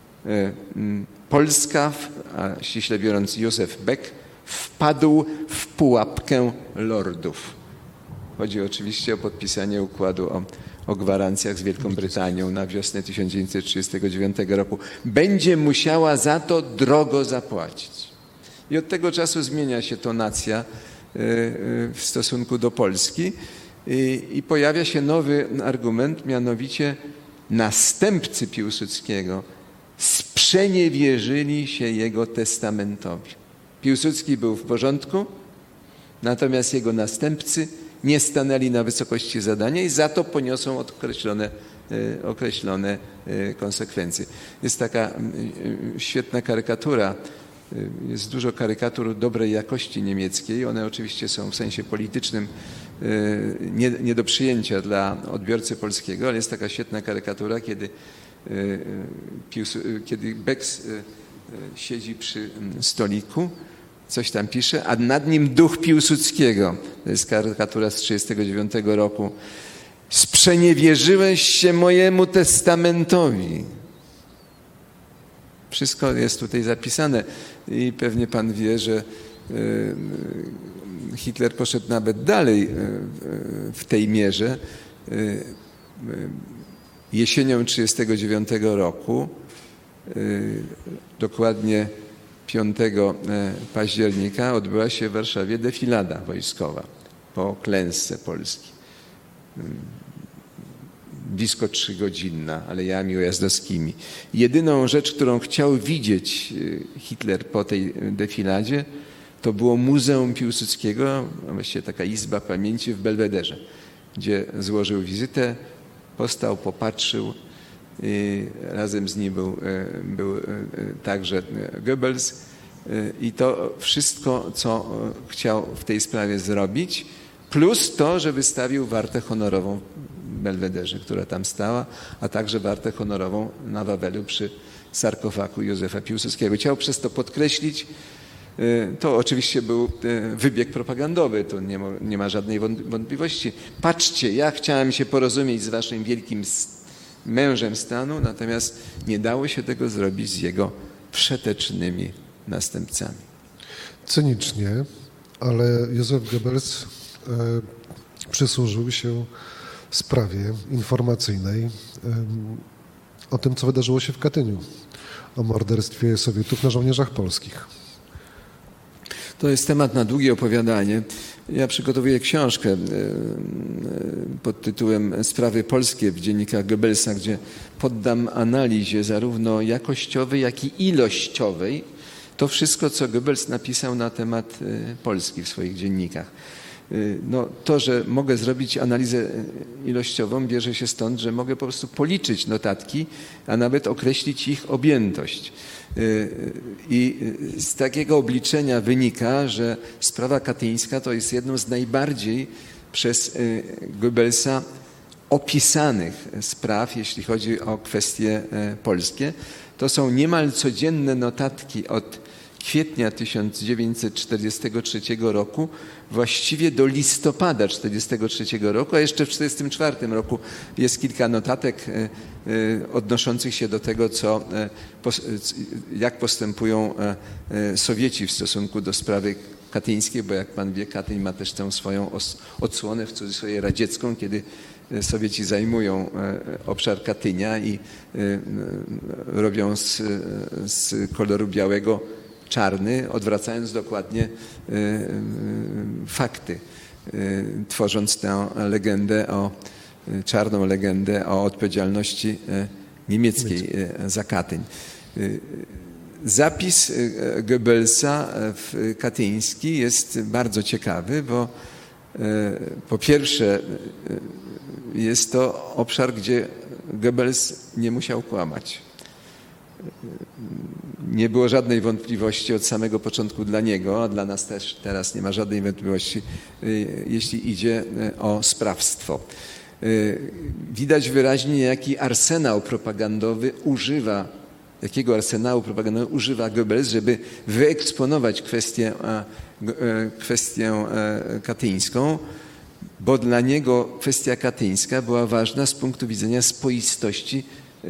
Polska, a ściśle biorąc Józef Beck, wpadł w pułapkę lordów. Chodzi oczywiście o podpisanie układu o, o gwarancjach z Wielką Brytanią na wiosnę tysiąc dziewięćset trzydziestego dziewiątego roku. Będzie musiała za to drogo zapłacić. I od tego czasu zmienia się tonacja w stosunku do Polski i, i pojawia się nowy argument, mianowicie następcy Piłsudskiego sprzeniewierzyli się jego testamentowi. Piłsudski był w porządku, natomiast jego następcy nie stanęli na wysokości zadania i za to poniosą określone, określone konsekwencje. Jest taka świetna karykatura, jest dużo karykatur dobrej jakości niemieckiej. One oczywiście są w sensie politycznym nie, nie do przyjęcia dla odbiorcy polskiego, ale jest taka świetna karykatura, kiedy, kiedy Beck siedzi przy stoliku, coś tam pisze, a nad nim duch Piłsudskiego. To jest karykatura z trzydziestego dziewiątego roku. Sprzeniewierzyłeś się mojemu testamentowi. Wszystko jest tutaj zapisane i pewnie pan wie, że Hitler poszedł nawet dalej w tej mierze. Jesienią tysiąc dziewięćset trzydziestego dziewiątego roku, dokładnie piątego października, odbyła się w Warszawie defilada wojskowa po klęsce Polski. Blisko trzygodzinna, alejami ujazdowskimi. Jedyną rzecz, którą chciał widzieć Hitler po tej defiladzie, to było Muzeum Piłsudskiego, właściwie taka izba pamięci w Belwederze, gdzie złożył wizytę, postał, popatrzył. I razem z nim był, był także Goebbels i to wszystko, co chciał w tej sprawie zrobić, plus to, że wystawił wartę honorową w Belwederze, która tam stała, a także wartę honorową na Wawelu przy sarkofagu Józefa Piłsudskiego. Chciał przez to podkreślić, to oczywiście był wybieg propagandowy, to nie ma, nie ma żadnej wątpliwości. Patrzcie, ja chciałem się porozumieć z waszym wielkim mężem stanu, natomiast nie dało się tego zrobić z jego wszetecznymi następcami. Cynicznie, ale Józef Goebbels e, przysłużył się sprawie informacyjnej e, o tym, co wydarzyło się w Katyniu, o morderstwie Sowietów na żołnierzach polskich. To jest temat na długie opowiadanie. Ja przygotowuję książkę pod tytułem Sprawy polskie w dziennikach Goebbelsa, gdzie poddam analizie zarówno jakościowej, jak i ilościowej to wszystko, co Goebbels napisał na temat Polski w swoich dziennikach. No, to, że mogę zrobić analizę ilościową, bierze się stąd, że mogę po prostu policzyć notatki, a nawet określić ich objętość. I z takiego obliczenia wynika, że sprawa katyńska to jest jedną z najbardziej przez Goebbelsa opisanych spraw, jeśli chodzi o kwestie polskie. To są niemal codzienne notatki od kwietnia tysiąc dziewięćset czterdziestego trzeciego roku właściwie do listopada tysiąc dziewięćset czterdziestego trzeciego roku, a jeszcze w tysiąc dziewięćset czterdziestym czwartym roku jest kilka notatek odnoszących się do tego, co, jak postępują Sowieci w stosunku do sprawy katyńskiej, bo jak pan wie, Katyń ma też tę swoją odsłonę w cudzysłowie radziecką, kiedy Sowieci zajmują obszar Katynia i robią z, z koloru białego czarny, odwracając dokładnie fakty, tworząc tę legendę o, czarną legendę o odpowiedzialności niemieckiej za Katyń. Zapis Goebbelsa w katyński jest bardzo ciekawy, bo po pierwsze jest to obszar, gdzie Goebbels nie musiał kłamać. nie było żadnej wątpliwości od samego początku dla niego, a dla nas też teraz nie ma żadnej wątpliwości, jeśli idzie o sprawstwo. Widać wyraźnie, jaki arsenał propagandowy używa, jakiego arsenału propagandowego używa Goebbels, żeby wyeksponować kwestię, kwestię katyńską, bo dla niego kwestia katyńska była ważna z punktu widzenia spoistości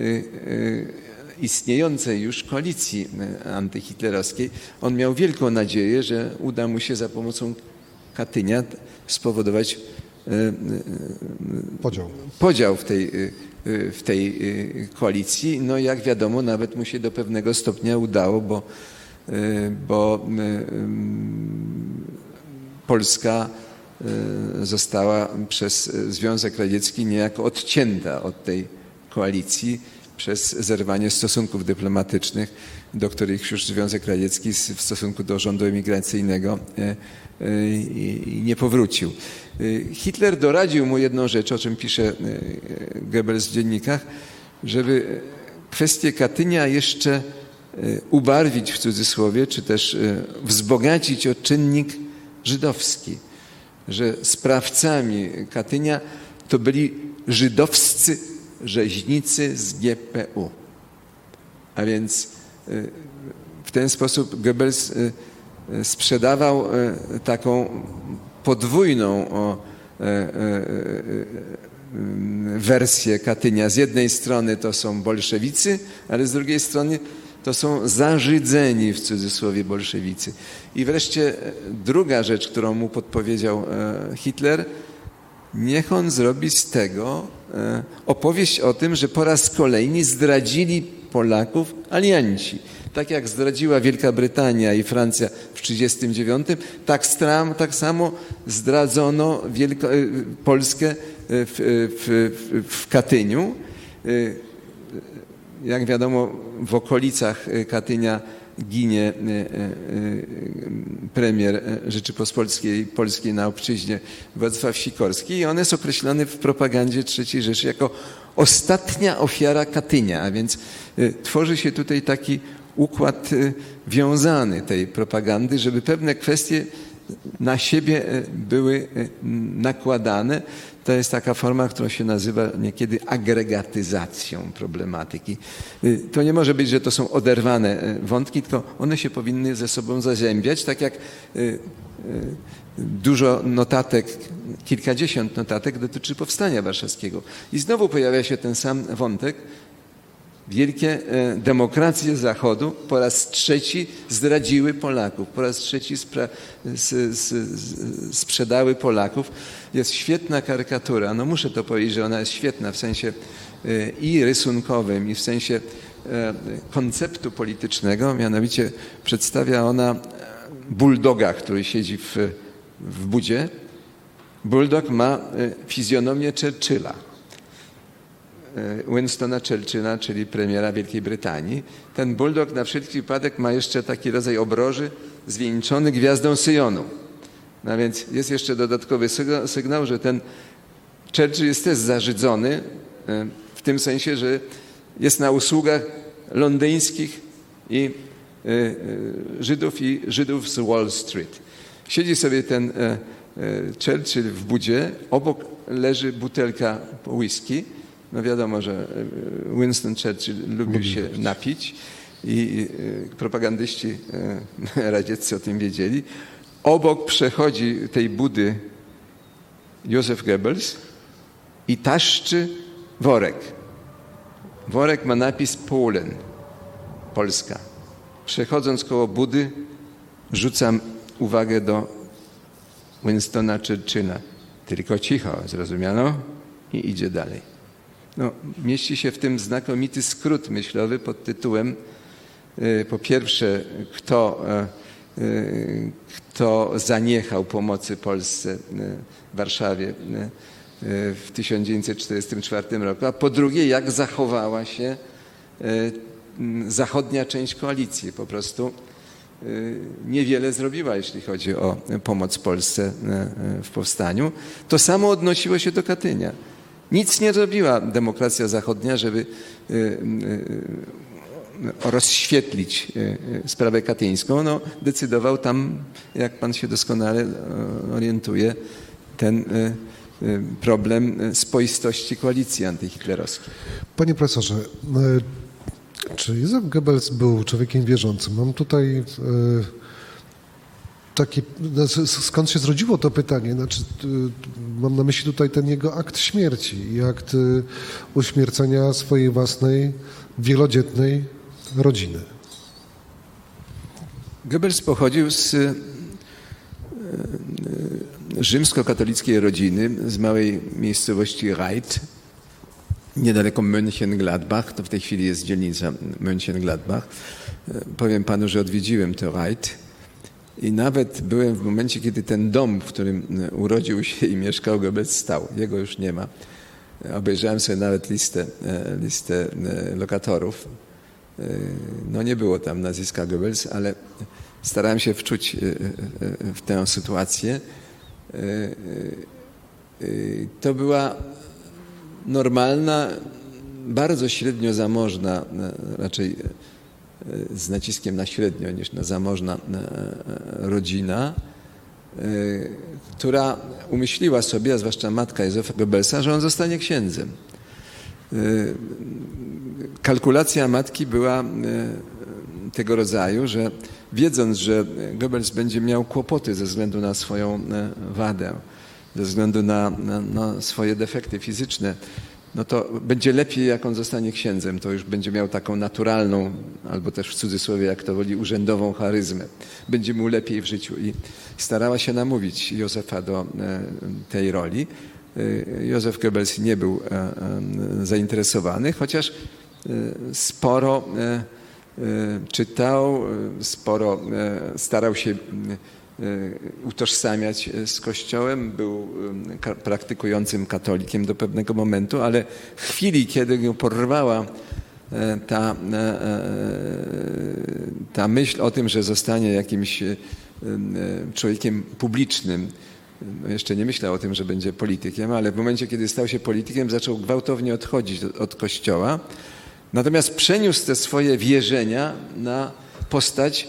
istniejącej już koalicji antyhitlerowskiej. On miał wielką nadzieję, że uda mu się za pomocą Katynia spowodować Podział. Podział w tej, w tej koalicji. No jak wiadomo, nawet mu się do pewnego stopnia udało, bo, bo Polska została przez Związek Radziecki niejako odcięta od tej koalicji przez zerwanie stosunków dyplomatycznych, do których już Związek Radziecki w stosunku do rządu emigracyjnego nie powrócił. Hitler doradził mu jedną rzecz, o czym pisze Goebbels w dziennikach, żeby kwestię Katynia jeszcze ubarwić w cudzysłowie, czy też wzbogacić o czynnik żydowski, że sprawcami Katynia to byli żydowscy rzeźnicy z G P U. A więc w ten sposób Goebbels sprzedawał taką podwójną wersję Katynia. Z jednej strony to są bolszewicy, ale z drugiej strony to są zażydzeni w cudzysłowie bolszewicy. I wreszcie druga rzecz, którą mu podpowiedział Hitler, niech on zrobi z tego opowieść o tym, że po raz kolejny zdradzili Polaków alianci. Tak jak zdradziła Wielka Brytania i Francja w tysiąc dziewięćset trzydziestym dziewiątym, tak, stram, tak samo zdradzono Wielko, Polskę w, w, w Katyniu. Jak wiadomo, w okolicach Katynia ginie premier Rzeczypospolitej Polskiej na obczyźnie Władysław Sikorski i on jest określony w propagandzie trzeciej Rzeszy jako ostatnia ofiara Katynia, a więc tworzy się tutaj taki układ wiązany tej propagandy, żeby pewne kwestie na siebie były nakładane. To jest taka forma, która się nazywa niekiedy agregatyzacją problematyki. To nie może być, że to są oderwane wątki, tylko one się powinny ze sobą zazębiać, tak jak dużo notatek, kilkadziesiąt notatek dotyczy Powstania Warszawskiego. I znowu pojawia się ten sam wątek. Wielkie demokracje Zachodu po raz trzeci zdradziły Polaków, po raz trzeci spra- s- s- s- sprzedały Polaków. Jest świetna karykatura, no muszę to powiedzieć, że ona jest świetna w sensie i rysunkowym, i w sensie konceptu politycznego, mianowicie przedstawia ona bulldoga, który siedzi w, w budzie. Bulldog ma fizjonomię Churchilla. Winstona Churchilla, czyli premiera Wielkiej Brytanii. Ten bulldog na wszelki wypadek ma jeszcze taki rodzaj obroży zwieńczony gwiazdą Syjonu. No więc jest jeszcze dodatkowy sygnał, sygnał, że ten Churchill jest też zażydzony w tym sensie, że jest na usługach londyńskich i Żydów i Żydów z Wall Street. Siedzi sobie ten Churchill w budzie, obok leży butelka whisky. No wiadomo, że Winston Churchill lubił się napić i propagandyści radzieccy o tym wiedzieli. Obok przechodzi tej budy Józef Goebbels i taszczy worek. Worek ma napis Polen, Polska. Przechodząc koło budy rzucam uwagę do Winstona Churchilla. Tylko cicho, zrozumiano? I idzie dalej. No, mieści się w tym znakomity skrót myślowy pod tytułem y, po pierwsze, kto, y, y, kto zaniechał pomocy Polsce y, w Warszawie y, w tysiąc dziewięćset czterdziestym czwartym roku, a po drugie, jak zachowała się y, y, zachodnia część koalicji. Po prostu y, niewiele zrobiła, jeśli chodzi o pomoc Polsce y, w powstaniu. To samo odnosiło się do Katynia. Nic nie zrobiła demokracja zachodnia, żeby rozświetlić sprawę katyńską, no, decydował tam, jak pan się doskonale orientuje, ten problem spoistości koalicji antyhitlerowskiej. Panie profesorze, czy Józef Goebbels był człowiekiem wierzącym? Mam tutaj takie, skąd się zrodziło to pytanie? Znaczy, mam na myśli tutaj ten jego akt śmierci i akt uśmiercenia swojej własnej wielodzietnej rodziny. Goebbels pochodził z rzymskokatolickiej rodziny, z małej miejscowości Reit, niedaleko Mönchengladbach. To w tej chwili jest dzielnica Mönchengladbach. Powiem panu, że odwiedziłem to Reit i nawet byłem w momencie, kiedy ten dom, w którym urodził się i mieszkał Goebbels, stał. Jego już nie ma. Obejrzałem sobie nawet listę, listę lokatorów. No nie było tam nazwiska Goebbels, ale starałem się wczuć w tę sytuację. To była normalna, bardzo średnio zamożna, raczej z naciskiem na średnio niż na zamożna rodzina, która umyśliła sobie, a zwłaszcza matka Józefa Goebbelsa, że on zostanie księdzem. Kalkulacja matki była tego rodzaju, że wiedząc, że Goebbels będzie miał kłopoty ze względu na swoją wadę, ze względu na, na, na swoje defekty fizyczne, no to będzie lepiej, jak on zostanie księdzem. To już będzie miał taką naturalną, albo też w cudzysłowie, jak to woli, urzędową charyzmę. Będzie mu lepiej w życiu. I starała się namówić Józefa do tej roli. Józef Goebbels nie był zainteresowany, chociaż sporo czytał, sporo starał się utożsamiać z Kościołem, był praktykującym katolikiem do pewnego momentu, ale w chwili, kiedy go porwała ta, ta myśl o tym, że zostanie jakimś człowiekiem publicznym, jeszcze nie myślał o tym, że będzie politykiem, ale w momencie, kiedy stał się politykiem, zaczął gwałtownie odchodzić od Kościoła. Natomiast przeniósł te swoje wierzenia na postać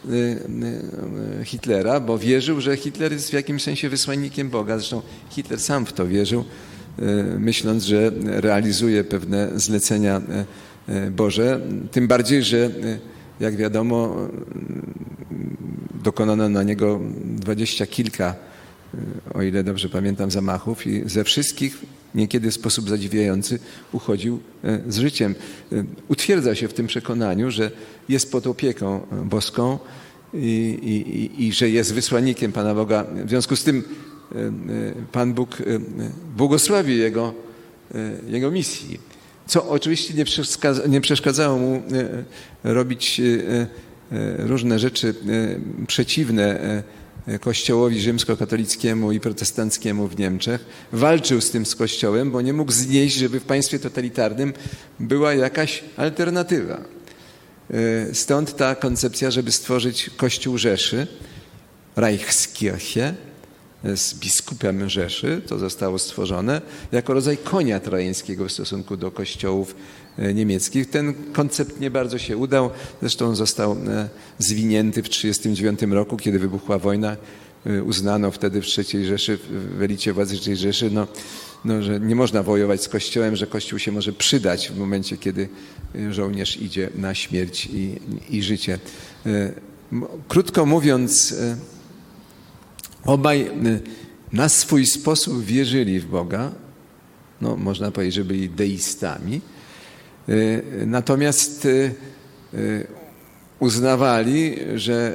Hitlera, bo wierzył, że Hitler jest w jakimś sensie wysłannikiem Boga. Zresztą Hitler sam w to wierzył, myśląc, że realizuje pewne zlecenia Boże. Tym bardziej, że jak wiadomo, dokonano na niego dwadzieścia kilka, o ile dobrze pamiętam, zamachów i ze wszystkich niekiedy w sposób zadziwiający uchodził z życiem. Utwierdza się w tym przekonaniu, że jest pod opieką boską i, i, i że jest wysłannikiem Pana Boga. W związku z tym Pan Bóg błogosławi jego, jego misji, co oczywiście nie przeszkadza, nie przeszkadzało mu robić różne rzeczy przeciwne Kościołowi rzymskokatolickiemu i protestanckiemu w Niemczech. Walczył z tym z Kościołem, bo nie mógł znieść, żeby w państwie totalitarnym była jakaś alternatywa. Stąd ta koncepcja, żeby stworzyć Kościół Rzeszy, Reichskirche, z biskupem Rzeszy, to zostało stworzone, jako rodzaj konia trojańskiego w stosunku do kościołów niemieckich. Ten koncept nie bardzo się udał, zresztą został zwinięty w tysiąc dziewięćset trzydziestym dziewiątym roku, kiedy wybuchła wojna. Uznano wtedy w trzeciej Rzeszy, w elicie władzy trzeciej Rzeszy, no, no, że nie można wojować z Kościołem, że Kościół się może przydać w momencie, kiedy żołnierz idzie na śmierć i, i życie. Krótko mówiąc, obaj na swój sposób wierzyli w Boga. No, można powiedzieć, że byli deistami. Natomiast uznawali, że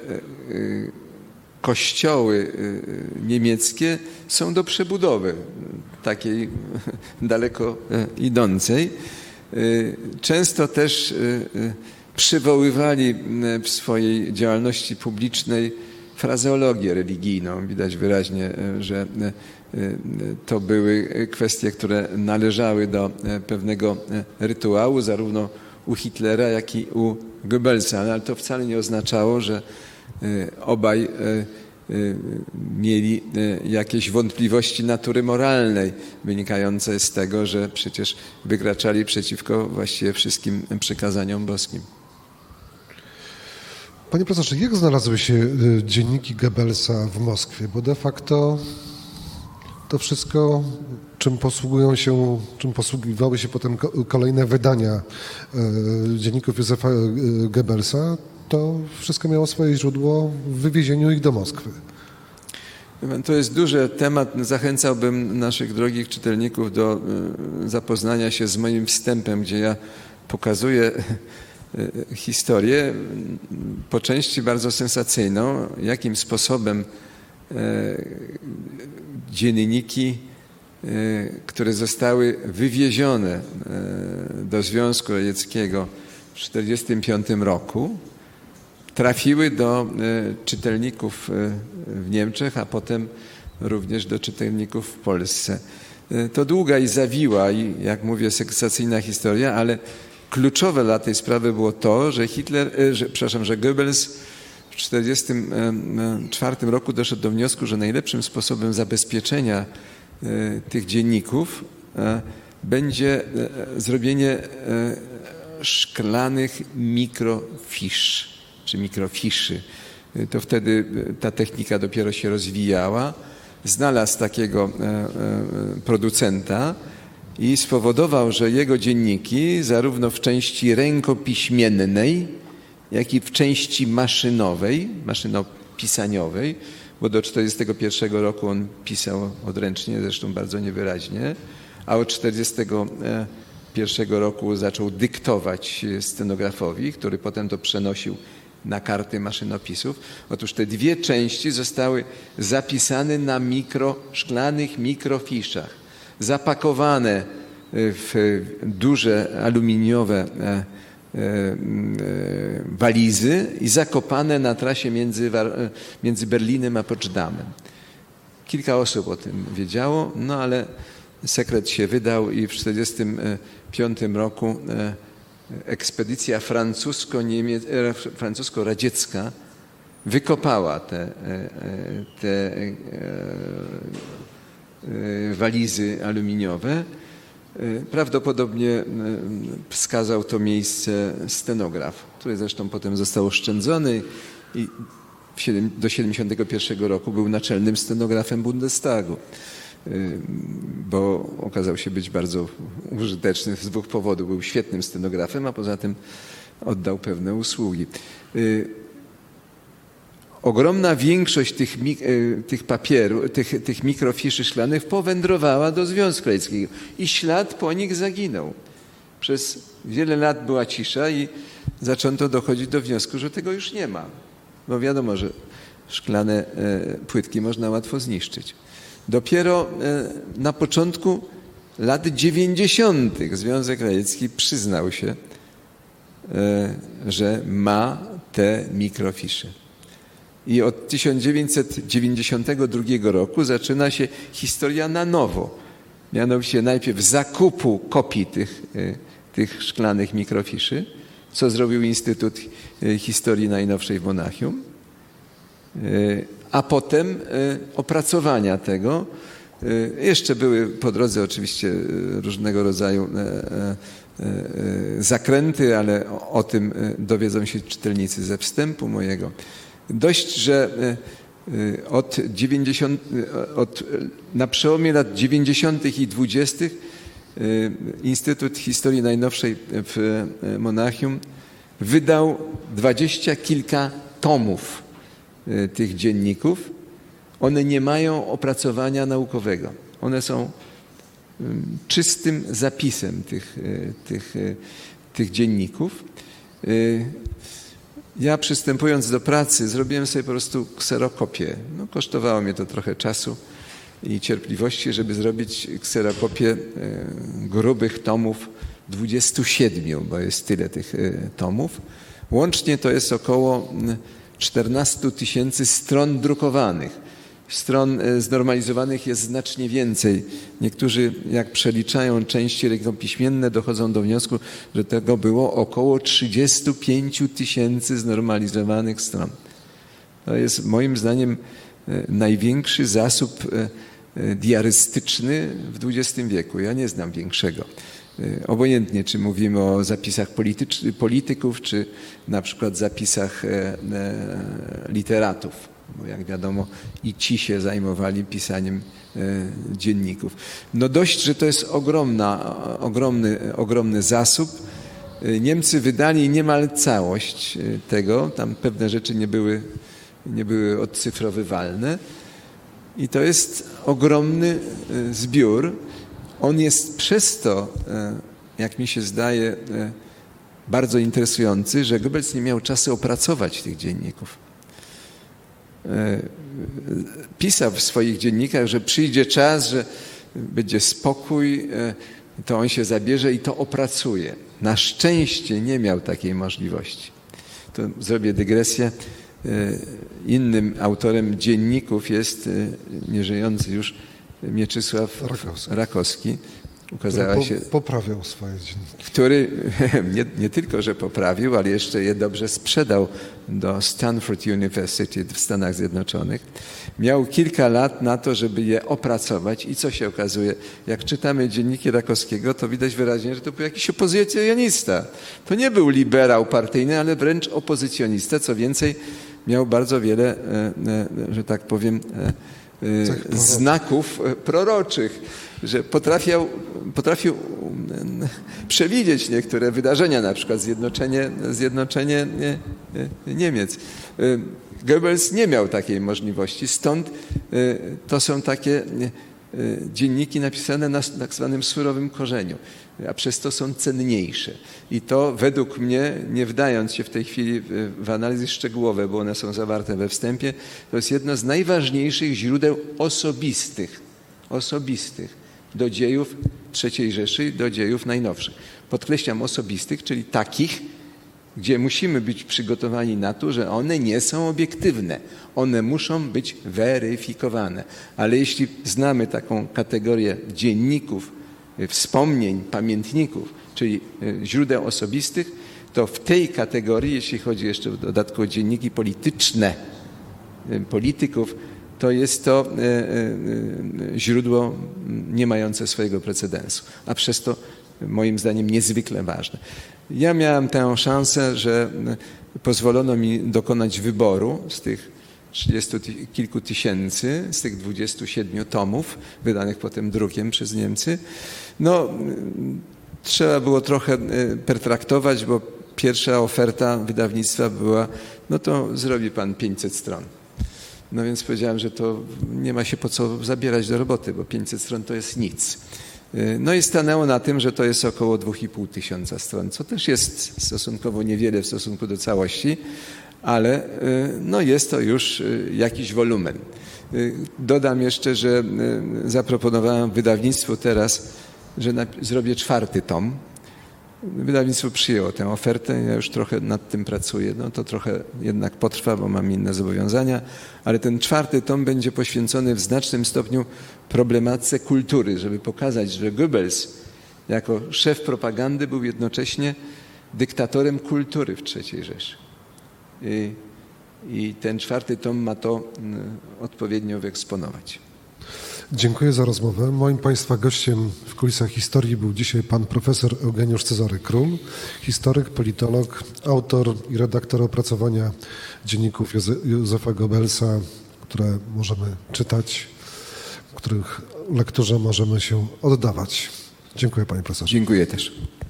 kościoły niemieckie są do przebudowy, takiej daleko idącej. Często też przywoływali w swojej działalności publicznej frazeologię religijną. Widać wyraźnie, że to były kwestie, które należały do pewnego rytuału, zarówno u Hitlera, jak i u Goebbelsa. Ale to wcale nie oznaczało, że obaj mieli jakieś wątpliwości natury moralnej, wynikające z tego, że przecież wykraczali przeciwko właściwie wszystkim przykazaniom boskim. Panie profesorze, jak znalazły się dzienniki Goebbelsa w Moskwie? Bo de facto to wszystko, czym posługują się, czym posługiwały się potem kolejne wydania dzienników Józefa Goebbelsa, to wszystko miało swoje źródło w wywiezieniu ich do Moskwy. To jest duży temat. Zachęcałbym naszych drogich czytelników do zapoznania się z moim wstępem, gdzie ja pokazuję historię, po części bardzo sensacyjną, jakim sposobem dzienniki, które zostały wywiezione do Związku Radzieckiego w tysiąc dziewięćset czterdziestym piątym roku, trafiły do czytelników w Niemczech, a potem również do czytelników w Polsce. To długa i zawiła i, jak mówię, sensacyjna historia, ale kluczowe dla tej sprawy było to, że Hitler, że, przepraszam, że Goebbels w tysiąc dziewięćset czterdziestym czwartym roku doszedł do wniosku, że najlepszym sposobem zabezpieczenia tych dzienników będzie zrobienie szklanych mikrofisz, czy mikrofiszy. To wtedy ta technika dopiero się rozwijała. Znalazł takiego producenta i spowodował, że jego dzienniki zarówno w części rękopiśmiennej, jak i w części maszynowej, maszynopisaniowej, bo do tysiąc dziewięćset czterdziestego pierwszego roku on pisał odręcznie, zresztą bardzo niewyraźnie, a od tysiąc dziewięćset czterdziestego pierwszego roku zaczął dyktować stenografowi, który potem to przenosił na karty maszynopisów. Otóż te dwie części zostały zapisane na mikro, szklanych mikrofiszach, zapakowane w duże aluminiowe walizy i zakopane na trasie między, między Berlinem a Poczdamem. Kilka osób o tym wiedziało, no ale sekret się wydał i w tysiąc dziewięćset czterdziestym piątym roku ekspedycja francusko-radziecka wykopała te, te walizy aluminiowe. Prawdopodobnie wskazał to miejsce stenograf, który zresztą potem został oszczędzony i do tysiąc dziewięćset siedemdziesiątego pierwszego roku był naczelnym stenografem Bundestagu, bo okazał się być bardzo użyteczny z dwóch powodów. Był świetnym stenografem, a poza tym oddał pewne usługi. Ogromna większość tych, tych papieru, tych, tych mikrofiszy szklanych powędrowała do Związku Radzieckiego i ślad po nich zaginął. Przez wiele lat była cisza i zaczęto dochodzić do wniosku, że tego już nie ma. Bo wiadomo, że szklane płytki można łatwo zniszczyć. Dopiero na początku lat dziewięćdziesiątych Związek Radziecki przyznał się, że ma te mikrofisze. I od tysiąc dziewięćset dziewięćdziesiątego drugiego roku zaczyna się historia na nowo. Mianowicie najpierw zakupu kopii tych, tych szklanych mikrofiszy, co zrobił Instytut Historii Najnowszej w Monachium, a potem opracowania tego. Jeszcze były po drodze oczywiście różnego rodzaju zakręty, ale o tym dowiedzą się czytelnicy ze wstępu mojego. Dość, że od dziewięćdziesiąt, od, na przełomie lat dziewięćdziesiątych i dwudziestych Instytut Historii Najnowszej w Monachium wydał dwadzieścia kilka tomów tych dzienników. One nie mają opracowania naukowego. One są czystym zapisem tych, tych, tych dzienników. Ja przystępując do pracy zrobiłem sobie po prostu kserokopię. No, kosztowało mnie to trochę czasu i cierpliwości, żeby zrobić kserokopię grubych tomów dwudziestu siedmiu, bo jest tyle tych tomów. Łącznie to jest około czternaście tysięcy stron drukowanych. Stron znormalizowanych jest znacznie więcej. Niektórzy, jak przeliczają części rękopiśmienne, dochodzą do wniosku, że tego było około trzydzieści pięć tysięcy znormalizowanych stron. To jest moim zdaniem największy zasób diarystyczny w dwudziestym wieku. Ja nie znam większego. Obojętnie, czy mówimy o zapisach polityków, czy na przykład zapisach literatów, bo jak wiadomo i ci się zajmowali pisaniem dzienników. No dość, że to jest ogromna, ogromny, ogromny zasób. Niemcy wydali niemal całość tego, tam pewne rzeczy nie były, nie były odcyfrowywalne i to jest ogromny zbiór. On jest przez to, jak mi się zdaje, bardzo interesujący, że Goebbels nie miał czasu opracować tych dzienników. Pisał w swoich dziennikach, że przyjdzie czas, że będzie spokój, to on się zabierze i to opracuje. Na szczęście nie miał takiej możliwości. To zrobię dygresję. Innym autorem dzienników jest nieżyjący już Mieczysław Rakowski. Rakowski. Ukazała po, się, poprawiał swoje dzienniki. Który nie, nie tylko, że poprawił, ale jeszcze je dobrze sprzedał do Stanford University w Stanach Zjednoczonych. Miał kilka lat na to, żeby je opracować i co się okazuje? Jak czytamy dzienniki Rakowskiego, to widać wyraźnie, że to był jakiś opozycjonista. To nie był liberał partyjny, ale wręcz opozycjonista. Co więcej, miał bardzo wiele, że tak powiem, znaków proroczych, że potrafił, potrafił przewidzieć niektóre wydarzenia, na przykład zjednoczenie, zjednoczenie Niemiec. Goebbels nie miał takiej możliwości, stąd to są takie dzienniki napisane na tak zwanym surowym korzeniu, a przez to są cenniejsze. I to według mnie, nie wdając się w tej chwili w analizy szczegółowe, bo one są zawarte we wstępie, to jest jedno z najważniejszych źródeł osobistych, osobistych do dziejów trzeciej Rzeszy, do dziejów najnowszych. Podkreślam osobistych, czyli takich, gdzie musimy być przygotowani na to, że one nie są obiektywne. One muszą być weryfikowane. Ale jeśli znamy taką kategorię dzienników, wspomnień, pamiętników, czyli źródeł osobistych, to w tej kategorii, jeśli chodzi jeszcze w dodatku o dzienniki polityczne polityków, to jest to źródło nie mające swojego precedensu, a przez to moim zdaniem niezwykle ważne. Ja miałem tę szansę, że pozwolono mi dokonać wyboru z tych trzydziestu kilku tysięcy, z tych dwudziestu siedmiu tomów, wydanych potem drukiem przez Niemcy. No, trzeba było trochę pertraktować, bo pierwsza oferta wydawnictwa była, no to zrobi pan pięćset stron. No więc powiedziałem, że to nie ma się po co zabierać do roboty, bo pięćset stron to jest nic. No i stanęło na tym, że to jest około dwa i pół tysiąca stron, co też jest stosunkowo niewiele w stosunku do całości, ale no jest to już jakiś wolumen. Dodam jeszcze, że zaproponowałem wydawnictwu teraz, że zrobię czwarty tom. Wydawnictwo przyjęło tę ofertę, ja już trochę nad tym pracuję. No to trochę jednak potrwa, bo mam inne zobowiązania, ale ten czwarty tom będzie poświęcony w znacznym stopniu problematyce kultury, żeby pokazać, że Goebbels jako szef propagandy był jednocześnie dyktatorem kultury w trzeciej Rzeszy. I, i ten czwarty tom ma to odpowiednio wyeksponować. Dziękuję za rozmowę. Moim Państwa gościem w kulisach historii był dzisiaj pan profesor Eugeniusz Cezary Król, historyk, politolog, autor i redaktor opracowania dzienników Józefa Goebbelsa, które możemy czytać, których lekturze możemy się oddawać. Dziękuję panie profesorze. Dziękuję też.